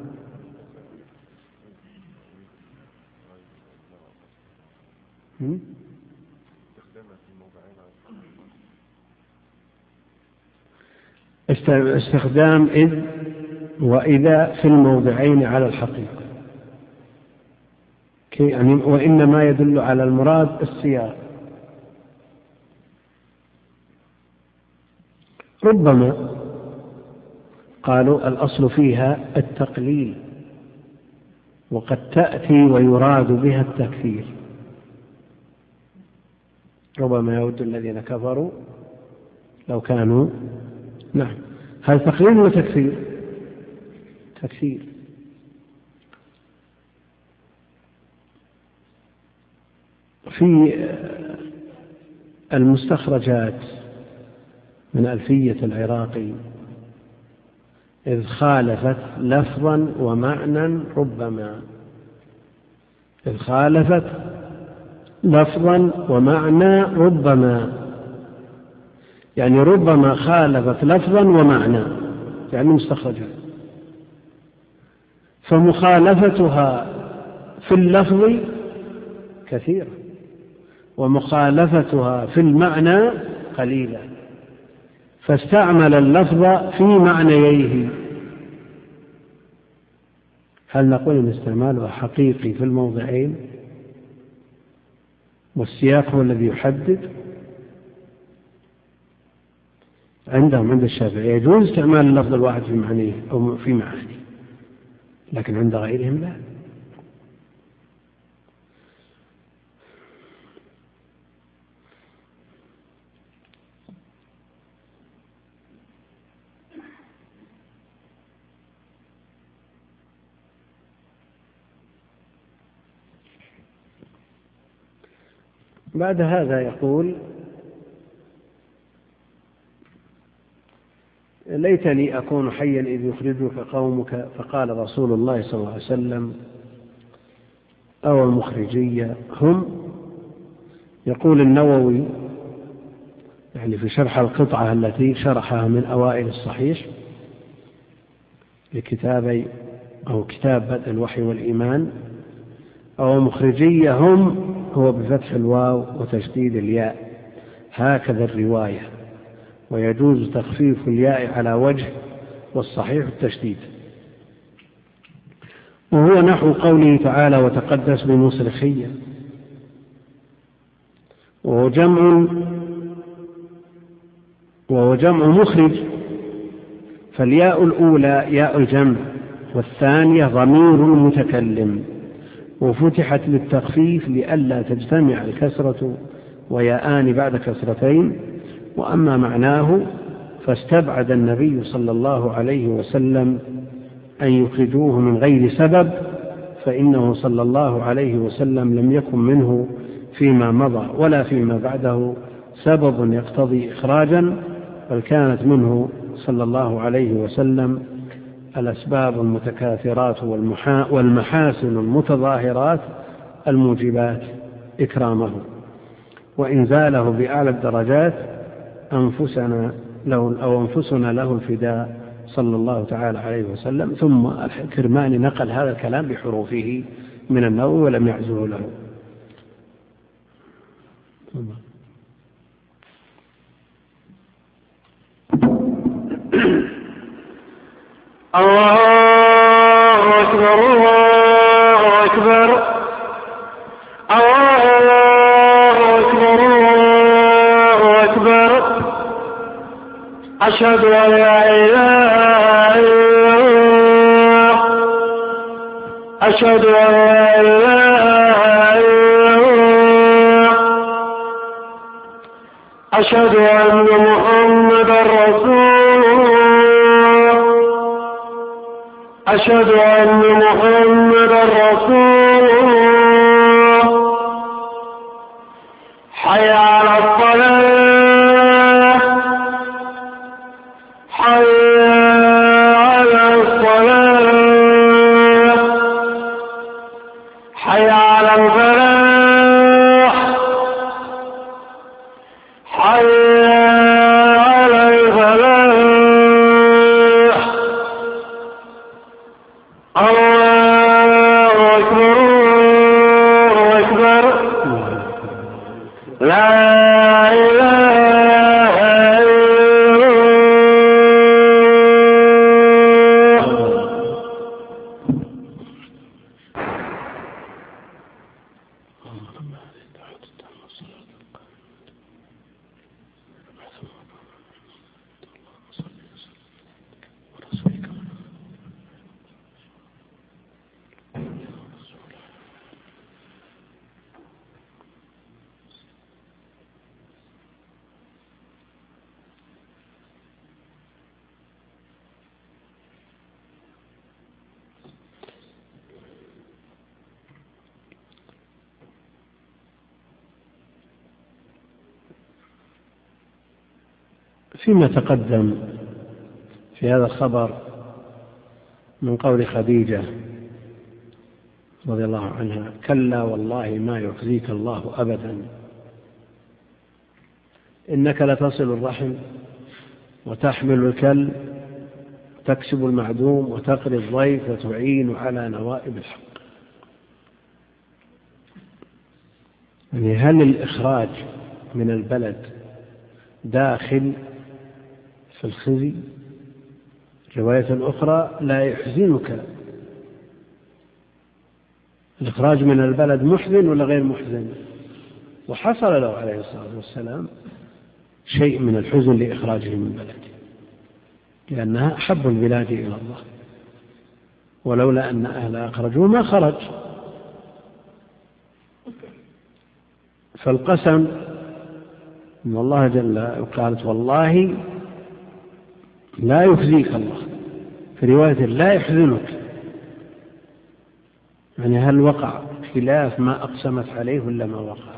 S1: استخدام إذ وإذا في الموضعين على الحقيقة، يعني وإنما يدل على المراد السياق. ربما قالوا الأصل فيها التقليل، وقد تأتي ويراد بها التكثير. ربما يود الذين كفروا لو كانوا. نعم. هل تقليل وتكثير؟ تكثير. في المستخرجات من ألفية العراقي إذ خالفت لفظا ومعنى ربما، إذ خالفت لفظا ومعنى ربما، يعني ربما خالفت لفظا ومعنى، يعني مستخرجات، فمخالفتها في اللفظ كثيرة ومخالفتها في المعنى قليلة، فاستعمل اللفظ في معنييه. هل نقول إن استعمالها حقيقي في الموضعين والسياق هو الذي يحدد؟ عندهم عند الشافعية يجوز استعمال اللفظ الواحد في معنيه أو في معانيه، لكن عند غيرهم لا. بعد هذا يقول: ليتني أكون حيا إذ يخرجك قومك، فقال رسول الله صلى الله عليه وسلم: أو المخرجية هم. يقول النووي يعني في شرح القطعة التي شرحها من أوائل الصحيح لكتابي أو كتاب بدء الوحي والإيمان: أو مخرجية هم هو بفتح الواو وتشديد الياء، هكذا الرواية، ويجوز تخفيف الياء على وجه، والصحيح التشديد. وهو نحو قوله تعالى: وتقدس بمصرخية، وهو جمع مخرج، فالياء الأولى ياء الجمع، والثانية ضمير المتكلم، وفتحت للتخفيف لئلا تجتمع الكسرة وياءان بعد كسرتين. وأما معناه فاستبعد النبي صلى الله عليه وسلم أن يخرجوه من غير سبب، فإنه صلى الله عليه وسلم لم يكن منه فيما مضى ولا فيما بعده سبب يقتضي إخراجا، بل كانت منه صلى الله عليه وسلم الأسباب المتكاثرات والمحاسن المتظاهرات الموجبات إكرامه وإنزاله بأعلى الدرجات أنفسنا له الفداء صلى الله تعالى عليه وسلم. ثم الكرماني نقل هذا الكلام بحروفه من النووي ولم يعزه له.
S2: الله أكبر الله أكبر الله أكبر الله أكبر أشهد أن لا إله إلا الله أشهد أن لا إله إلا الله أشهد أن محمدا رسول الله أشهد أن محمدا رسول الله حي على الصلاة حي على الصلاة حي على الفلاح حي على الفلاح. الله أكبر الله أكبر لا إله إلا الله.
S1: فيما تقدم في هذا الخبر من قول خديجة رضي الله عنها: كلا والله ما يخزيك الله أبدا، إنك لتصل الرحم وتحمل الكل تكسب المعدوم وتقري الضيف وتعين على نوائب الحق. يعني هل الإخراج من البلد داخل في الخزي؟ رواية أخرى: لا يحزنك الإخراج من البلد محزن ولا غير محزن؟ وحصل له عليه الصلاة والسلام شيء من الحزن لإخراجه من بلده، لأنها أحب البلاد إلى الله، ولولا أن أهلها أخرجوه ما خرج. فالقسم إن الله جل قالت: والله لا يخزيك الله، في رواية لا يحزنك. يعني هل وقع خلاف ما أقسمت عليه ولا ما وقع؟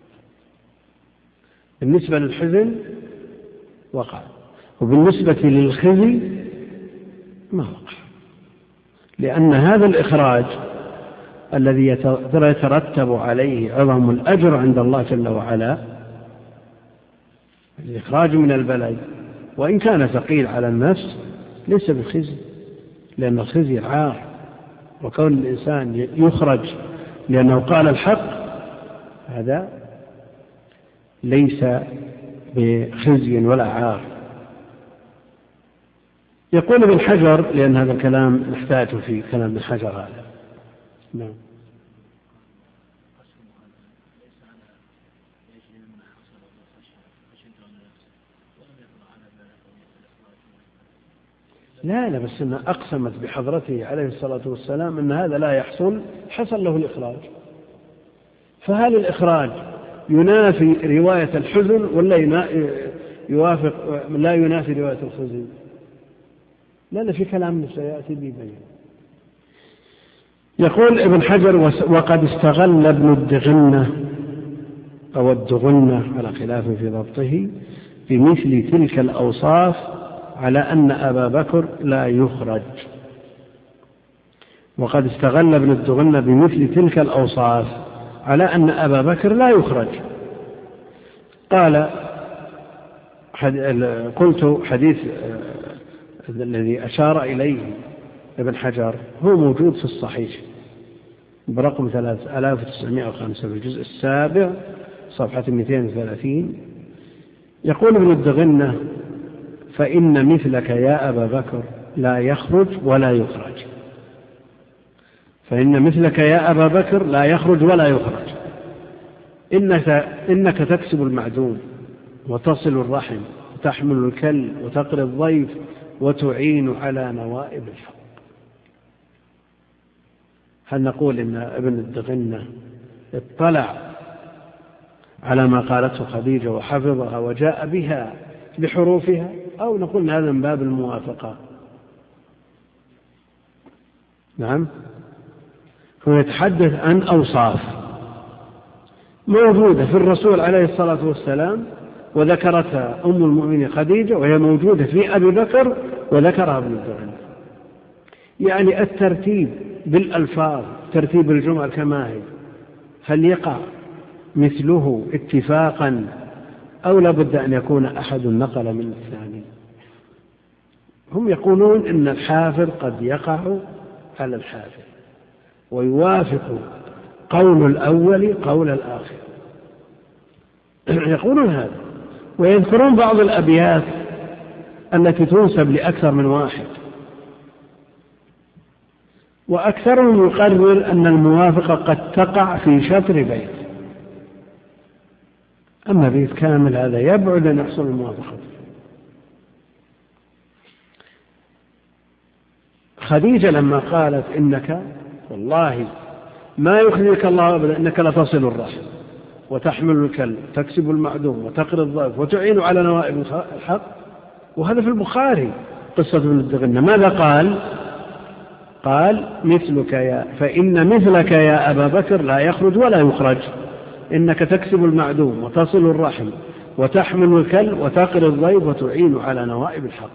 S1: بالنسبة للحزن وقع، وبالنسبة للخزي ما وقع، لأن هذا الإخراج الذي يترتب عليه عظم الأجر عند الله جل وعلا، الإخراج من البلد وإن كان ثقيل على النفس ليس بالخزي، لأن الخزي عار، وكون الإنسان يخرج لأنه قال الحق هذا ليس بخزي ولا عار. يقول ابن حجر، لأن هذا الكلام نحتاجه في كلام ابن حجر هذا. نعم. لا بس إنها أقسمت بحضرته عليه الصلاة والسلام أن هذا لا يحصل، حصل له الإخراج. فهل الإخراج ينافي رواية الحزن ولا يوافق لا ينافي رواية الخزي؟ لا في كلام سيأتي ببين. يقول ابن حجر: وقد استغل ابن الدغنة أو الدغنة على خلاف في ضبطه بمثل تلك الأوصاف على أن أبا بكر لا يخرج. وقد استغل ابن الدغنة بمثل تلك الأوصاف على أن أبا بكر لا يخرج. قال: قلت حديث الذي أشار إليه ابن حجر هو موجود في الصحيح برقم 3905 في الجزء السابع صفحة 230. يقول ابن الدغنة: فإن مثلك يا أبا بكر لا يخرج ولا يخرج. فإن مثلك يا أبا بكر لا يخرج ولا يخرج. إنك تكسب المعدوم وتصل الرحم وتحمل الكل وتقري الضيف وتعين على نوائب الحق. هل نقول إن ابن الدغنة اطلع على ما قالته خديجة وحفظها وجاء بها بحروفها، أو نقول هذا من باب الموافقة؟ نعم، هو يتحدث عن أوصاف موجودة في الرسول عليه الصلاة والسلام وذكرتها أم المؤمنين خديجة، وهي موجودة في أبي بكر وذكرها ابن الدغنة. يعني الترتيب بالألفاظ، ترتيب الجمل كما هي، هل يقع مثله اتفاقا أو لابد أن يكون أحد نقل من الثاني؟ هم يقولون إن الحافظ قد يقع على الحافظ ويوافق قول الأول قول الآخر، يقولون هذا. ويذكرون بعض الأبيات التي تنسب لأكثر من واحد، وأكثرهم يقرر أن الموافقة قد تقع في شطر بيت، أما بيت كامل هذا يبعد أن يحصل الموافقة. خديجة لما قالت: إنك والله ما يخزيك الله أبدا، إنك لتصل الرحم وتحمل الكل تكسب المعدوم وتقري الضيف وتعين على نوائب الحق، وهذا في البخاري قصة ابن الدغنة. ماذا قال مثلك فإن مثلك يا أبا بكر لا يخرج ولا يخرج، إنك تكسب المعدوم وتصل الرحم وتحمل الكل وتقر الضيف وتعين على نوائب الحق.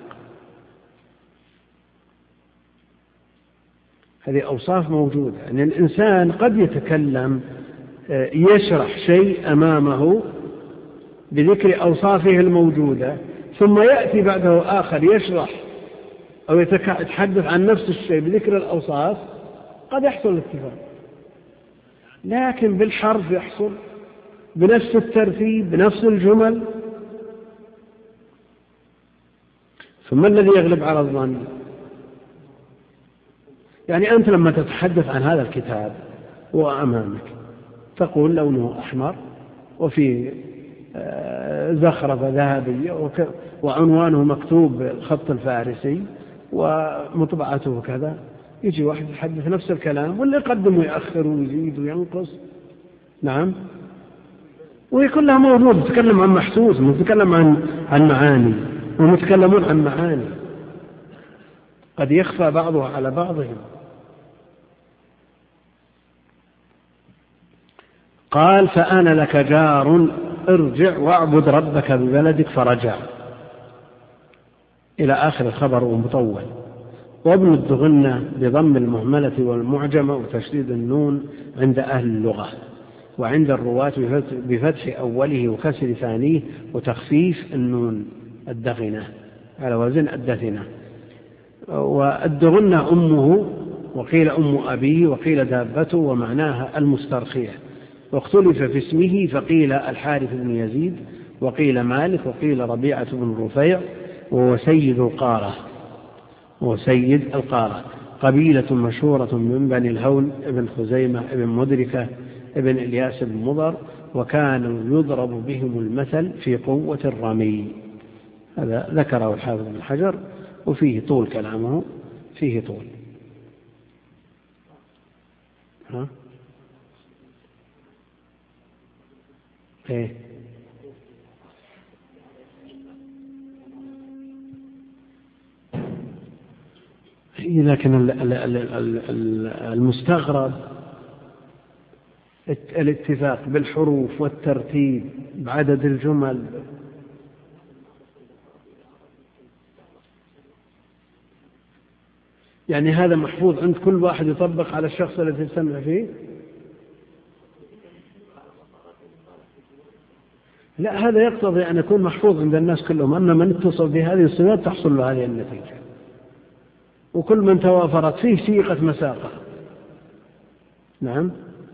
S1: هذه أوصاف موجودة. يعني الإنسان قد يتكلم يشرح شيء أمامه بذكر أوصافه الموجودة، ثم يأتي بعده آخر يشرح أو يتحدث عن نفس الشيء بذكر الأوصاف، قد يحصل الاتفاق. لكن بالحرف يحصل بنفس الترتيب بنفس الجمل. ثم الذي يغلب على الظن؟ يعني أنت لما تتحدث عن هذا الكتاب وأمامك تقول لونه أحمر وفي زخرفة ذهبية وعنوانه مكتوب بالخط الفارسي ومطبعته كذا، يجي واحد يحدث نفس الكلام واللي يقدم ويأخر ويزيد وينقص. نعم، وهي كلها موجود. نتكلم عن محسوس، نتكلم عن معاني، ونتكلمون عن معاني قد يخفى بعضها على بعضهم. قال فأنا لك جار ارجع واعبد ربك ببلدك، فرجع إلى آخر الخبر ومطول. وابن الدغنة بضم المهملة والمعجمة وتشديد النون عند أهل اللغة، وعند الرواة بفتح أوله وكسر ثانيه وتخفيف النون الدغنة على وزن الدثنة. والدغنة أمه، وقيل أم أبيه، وقيل دابته، ومعناها المسترخية. واختلف في اسمه، فقيل الحارث بن يزيد، وقيل مالك، وقيل ربيعة بن رفيع، وهو سيد القارة، قبيلة مشهورة من بني الهول ابن خزيمة ابن مدركة ابن إلياس بن مضر، وكانوا يضرب بهم المثل في قوة الرمي. هذا ذكره الحافظ بن حجر، وفيه طول كلامه، فيه طول. إيه؟ لكن المستغرب الاتفاق بالحروف والترتيب بعدد الجمل. يعني هذا محفوظ عند كل واحد يطبق على الشخص الذي يستمع فيه؟ لا، هذا يقتضي أن يكون محفوظ عند الناس كلهم، أن من اتصل بهذه الصفات تحصل له هذه النتيجة، وكل من توافرت فيه سيقة مساقة. نعم،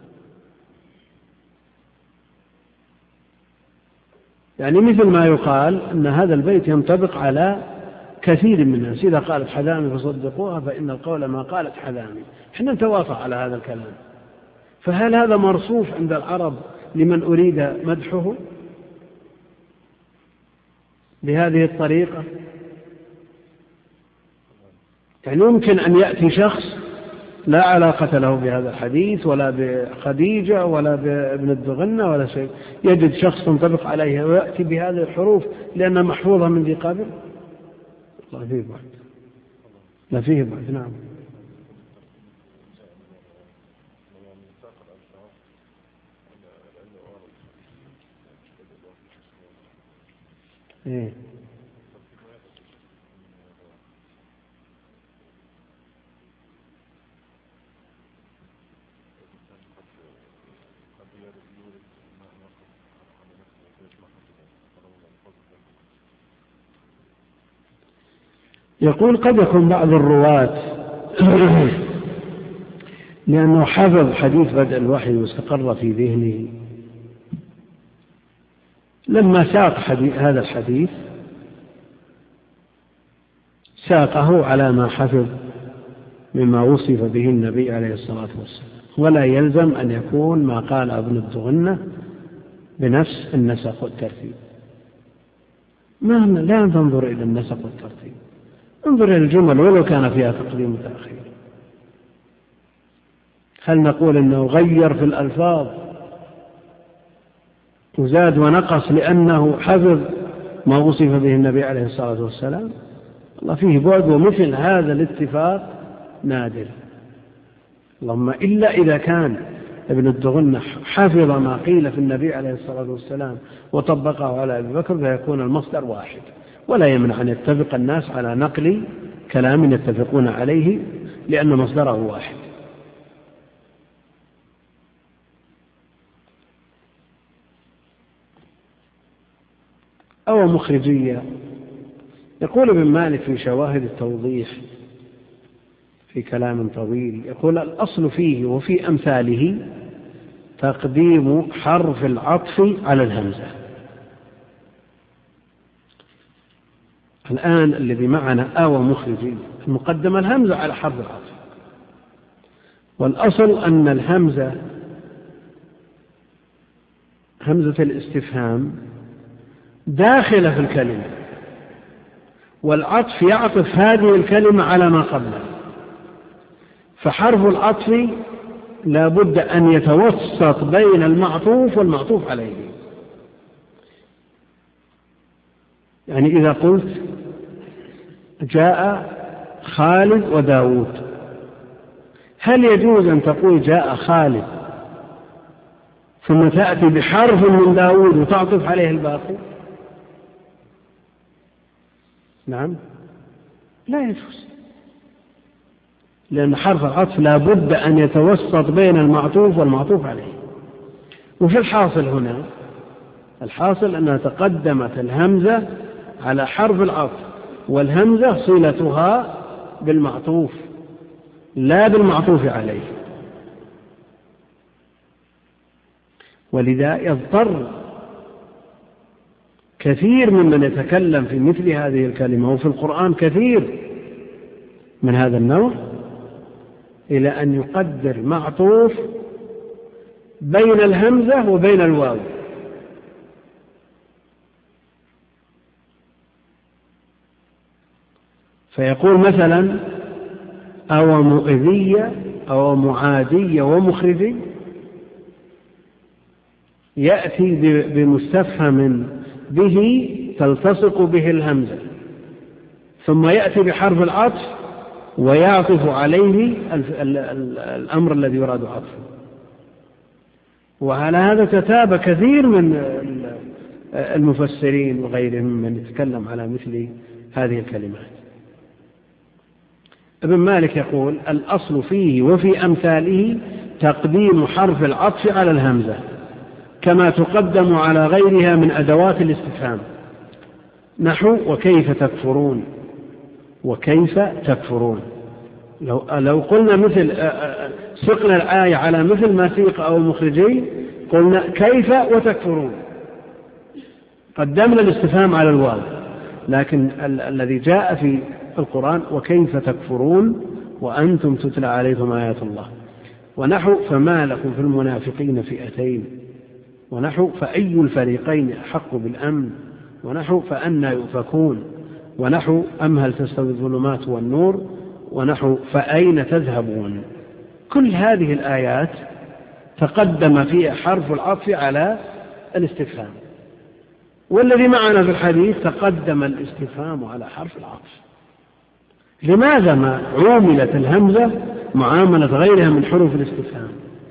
S1: يعني مثل ما يقال أن هذا البيت ينطبق على كثير من الناس، إذا قالت حذامي فصدقوها فإن القول ما قالت حذامي. احنا نتوافق على هذا الكلام. فهل هذا مرصوف عند العرب لمن أريد مدحه بهذه الطريقة؟ يعني يمكن أن يأتي شخص لا علاقة له بهذا الحديث ولا بخديجة ولا بابن الدغنة ولا شيء، يجد شخص تنطبق عليه ويأتي بهذه الحروف لأنها محفوظة من ذي قبل. الله فيه بعد، لا فيه بعد. نعم. إيه؟ يقول قد يكون بعض الرواة لأنه حفظ حديث بدء الوحي واستقر في ذهنه، لما ساق هذا الحديث ساقه على ما حفظ مما وصف به النبي عليه الصلاة والسلام، ولا يلزم أن يكون ما قال ابن الدغنة بنفس النسق والترتيب. لا تنظر إلى النسق والترتيب، انظر إلى الجمل ولو كان فيها تقديم وتأخير. هل نقول أنه غير في الألفاظ وزاد ونقص لأنه حفظ ما وصف به النبي عليه الصلاة والسلام؟ الله فيه بعد، ومثل هذا الاتفاق نادر، اللهم إلا إذا كان ابن الدغنة حفظ ما قيل في النبي عليه الصلاة والسلام وطبقه على أبي بكر فيكون المصدر واحد، ولا يمنع أن يتفق الناس على نقل كلام يتفقون عليه لأن مصدره واحد. أو مخرجية. يقول ابن مالك في شواهد التوضيح في كلام طويل، يقول الأصل فيه وفي أمثاله تقديم حرف العطف على الهمزة. الآن الذي معنا أو مخرجية المقدم الهمزة على حرف العطف، والأصل أن الهمزة همزة الاستفهام داخلة في الكلمة، والعطف يعطف هذه الكلمة على ما قبلها، فحرف العطف لا بد أن يتوسط بين المعطوف والمعطوف عليه. يعني إذا قلت جاء خالد وداود، هل يجوز أن تقول جاء خالد ثم تأتي بحرف من داود وتعطف عليه الباقي؟ نعم، لا يجوز، لأن حرف العطف لا بد أن يتوسط بين المعطوف والمعطوف عليه. وفي الحاصل هنا، الحاصل أنها تقدمت الهمزة على حرف العطف، والهمزة صلتها بالمعطوف لا بالمعطوف عليه، ولذا يضطر كثير ممن يتكلم في مثل هذه الكلمة، وفي القرآن كثير من هذا النوع، إلى أن يقدر معطوف بين الهمزة وبين الواو. فيقول مثلا أو مؤذية أو معادية ومخرجي، يأتي بمستفهم به تلتصق به الهمزة، ثم يأتي بحرف العطف ويعطف عليه الأمر الذي يراد عطفه. وعلى هذا تتابع كثير من المفسرين وغيرهم من يتكلم على مثل هذه الكلمات. ابن مالك يقول الأصل فيه وفي أمثاله تقديم حرف العطف على الهمزة كما تقدم على غيرها من أدوات الاستفهام، نحو وكيف تكفرون، وكيف تكفرون. لو قلنا مثل سقنا الآية على مثل ما سيق أو مخرجي، قلنا كيف وتكفرون، قدمنا الاستفهام على الواو. لكن الذي جاء في القرآن وكيف تكفرون وأنتم تتلى عليكم آيات الله، ونحو فما لكم في المنافقين فئتين، ونحو فأي الفريقين أحق بالأمن، ونحو فأنى يؤفكون، ونحو أم هل تستوي الظلمات والنور، ونحو فأين تذهبون. كل هذه الآيات تقدم فيها حرف العطف على الاستفهام، والذي معنا في الحديث تقدم الاستفهام على حرف العطف. لماذا ما عوملت الهمزة معاملة غيرها من حروف الاستفهام؟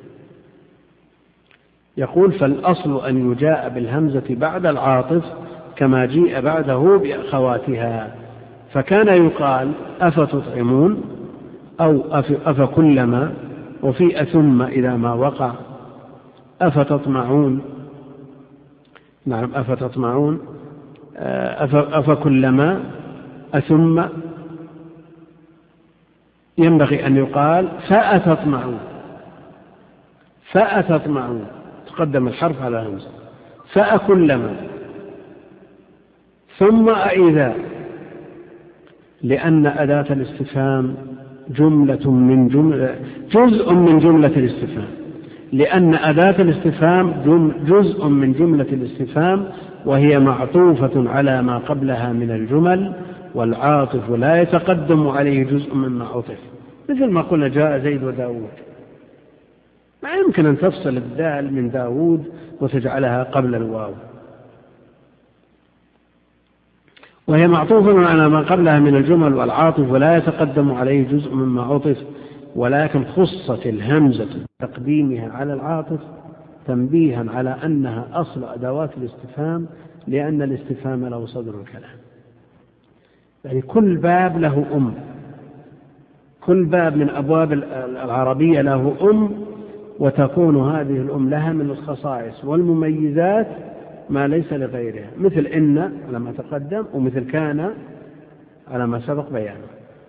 S1: يقول فالأصل أن يجاء بالهمزة بعد العاطف كما جيء بعده بأخواتها، فكان يقال أفتطعمون أو أفكلما، وفي أثم إذا ما وقع أفتطمعون، نعم أفتطمعون أفكلما أثم، ينبغي أن يقال فأتطمعون، فأتطمعون تقدم الحرف على الهمزة، فأكلما ثم أإذا، لأن أداة الاستفهام جزء من جملة الاستفهام، لأن أداة الاستفهام جزء من جملة الاستفهام، وهي معطوفة على ما قبلها من الجمل، والعاطف لا يتقدم عليه جزء مما عطف، مثل ما قلنا جاء زيد وداود، ما يمكن أن تفصل الدال من داود وتجعلها قبل الواو، وهي معطوفة على ما قبلها من الجمل والعاطف ولا يتقدم عليه جزء مما عطف، ولكن خصت الهمزة بتقديمها على العاطف تنبيها على أنها أصل أدوات الاستفهام، لأن الاستفهام له صدر الكلام. يعني كل باب له كل باب من أبواب العربية له وتكون هذه الأم لها من الخصائص والمميزات ما ليس لغيرها، مثل إن على ما تقدم، ومثل كان على ما سبق بيانه.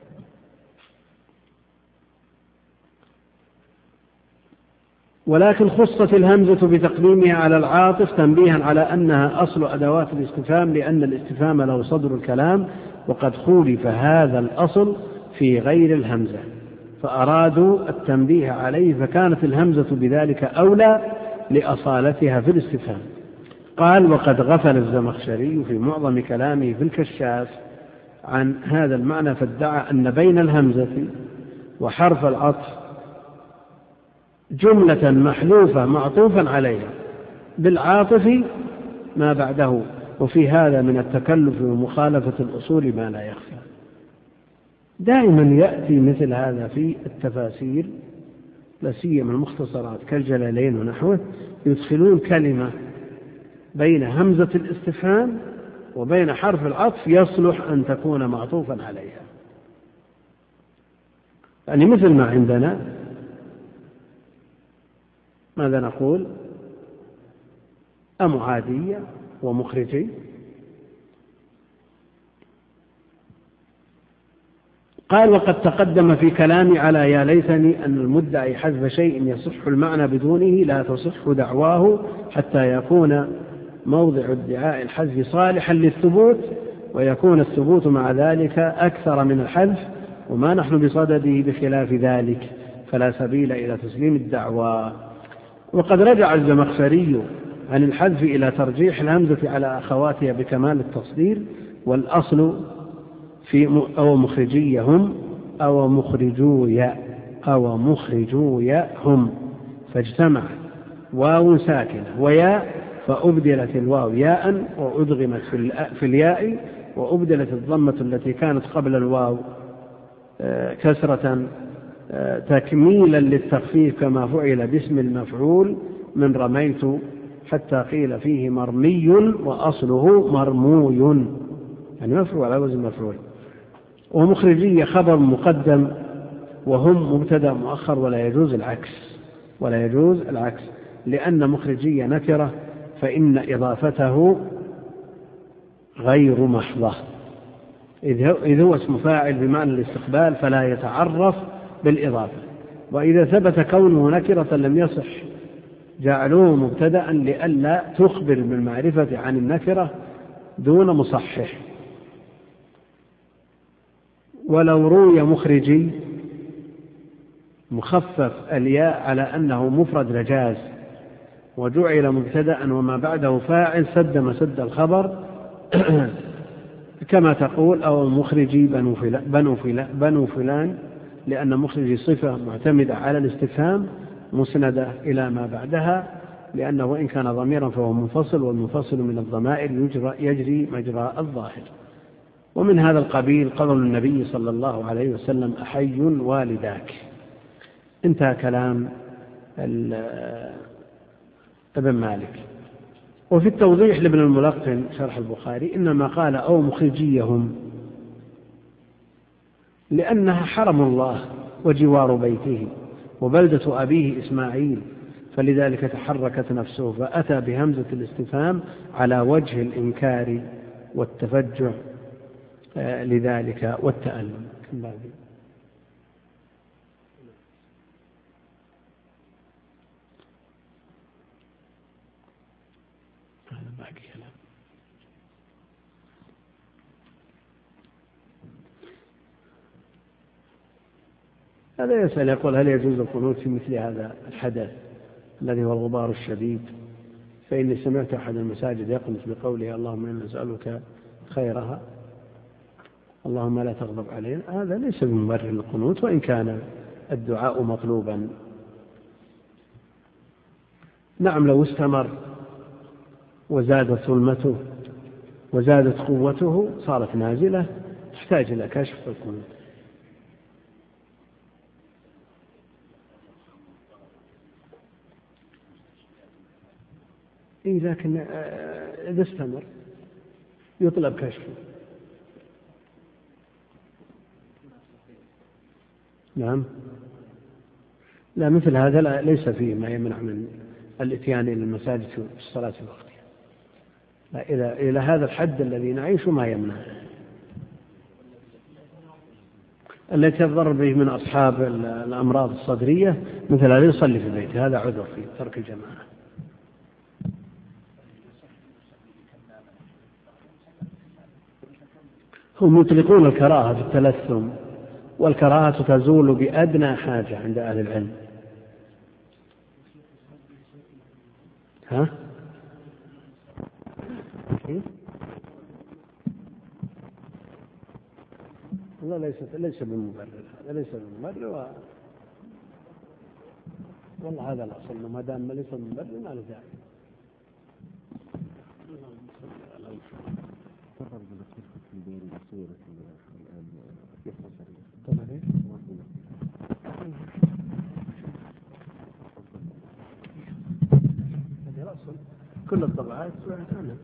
S1: ولكن خصت الهمزة بتقديمها على العاطف تنبيها على أنها أصل أدوات الاستفهام، لأن الاستفهام له صدر الكلام، وقد خولف هذا الأصل في غير الهمزة فأرادوا التنبيه عليه، فكانت الهمزة بذلك أولى لأصالتها في الاستفهام. قال: وقد غفل الزمخشري في معظم كلامه في الكشاف عن هذا المعنى، فادعى أن بين الهمزة وحرف العطف جملة محذوفة معطوفا عليها بالعاطف ما بعده، وفي هذا من التكلف ومخالفة الأصول ما لا يخفى. دائما يأتي مثل هذا في التفاسير، لا سيما المختصرات كالجلالين ونحوه، يدخلون كلمة بين همزة الاستفهام وبين حرف العطف يصلح أن تكون معطوفا عليها. يعني مثل ما عندنا ماذا نقول؟ أمعادية ومخرجي. قال: وقد تقدم في كلامي على يا ليتني أن المدعي حذف شيء يصح المعنى بدونه لا تصح دعواه، حتى يكون موضع ادعاء الحذف صالحا للثبوت، ويكون الثبوت مع ذلك أكثر من الحذف، وما نحن بصدده بخلاف ذلك، فلا سبيل إلى تسليم الدعوى. وقد رجع الزمخشري عن الحذف إلى ترجيح الهمزة على أخواتها بكمال التصدير، والأصل في أو مخرجيهم أو مخرجويا هم، فاجتمع واو ساكنة وياء، فأبدلت الواو ياء وأدغمت في الياء، وأبدلت الضمة التي كانت قبل الواو كسرة تكميلا للتخفيف، كما فعل باسم المفعول من رميت، حتى قيل فيه مرمي وأصله مرموي، يعني مفعول على وزن مفعول. ومخرجية خبر مقدم، وهم مبتدأ مؤخر، ولا يجوز العكس، لأن مخرجية نكرة، فإن إضافته غير محضة، إذ هو اسم فاعل بمعنى الاستقبال فلا يتعرف بالإضافة. وإذا ثبت كونه نكرة لم يصح جعلوه مبتدأ لئلا تخبر بالمعرفة عن النكرة دون مصحح. ولو روي مخرجي مخفف الياء على أنه مفرد لجاز، وجعل مبتدأ وما بعده فاعل سد مسد الخبر كما تقول أو مخرجي بنو فلان، لأن مخرجي صفة معتمدة على الاستفهام مسندة إلى ما بعدها، لأنه وإن كان ضميرا فهو منفصل، والمنفصل من الضمائر يجري مجرى الظاهر. ومن هذا القبيل قول النبي صلى الله عليه وسلم: أحي والداك. انتهى كلام ابن مالك. وفي التوضيح لابن الملقن شرح البخاري إنما قال أو مخرجيهم لأنها حرم الله وجوار بيته وبلدة أبيه إسماعيل، فلذلك تحركت نفسه، فأتى بهمزة الاستفهام على وجه الإنكار والتفجع لذلك والتألم. هذا يسأل يقول: هل يجوز القنوت في مثل هذا الحدث الذي هو الغبار الشديد؟ فإني سمعت أحد المساجد يقنط بقوله: اللهم إنا نسألك خيرها، اللهم لا تغضب علينا. هذا ليس بمبرر للقنوت، وإن كان الدعاء مطلوبا. نعم، لو استمر وزادت ظلمته وزادت قوته صارت نازلة تحتاج إلى كشف القنوت. إيه لكن إذا استمر يطلب كشفه. نعم. لا مثل هذا ليس فيه ما يمنع من الاتيان إلى المساجد في الصلاة في وقتها. إلى هذا الحد الذي نعيش ما يمنع. التي يضر به من أصحاب الأمراض الصدرية مثل هذا يصلي في بيته، هذا عذر في ترك الجماعة. هم يطلقون الكراهة في التلثم، والكراهة تزول بأدنى حاجة عند أهل العلم. ها؟ لا ليس بالمبرر، هذا ليس بالمبرر، والله هذا الأصل، ما دام ليس بالمبرر ما له داعي. كل الطبعات عنها.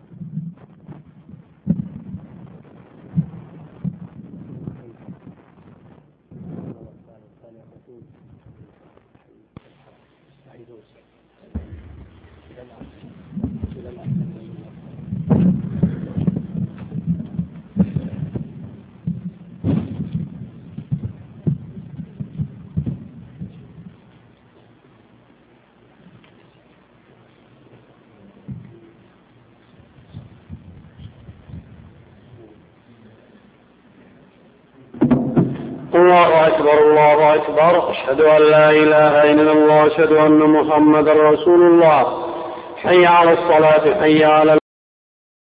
S2: الله أكبر الله أكبر، أشهد أن لا إله إلا الله، أشهد أن محمدا رسول الله. حي على الصلاة، حي على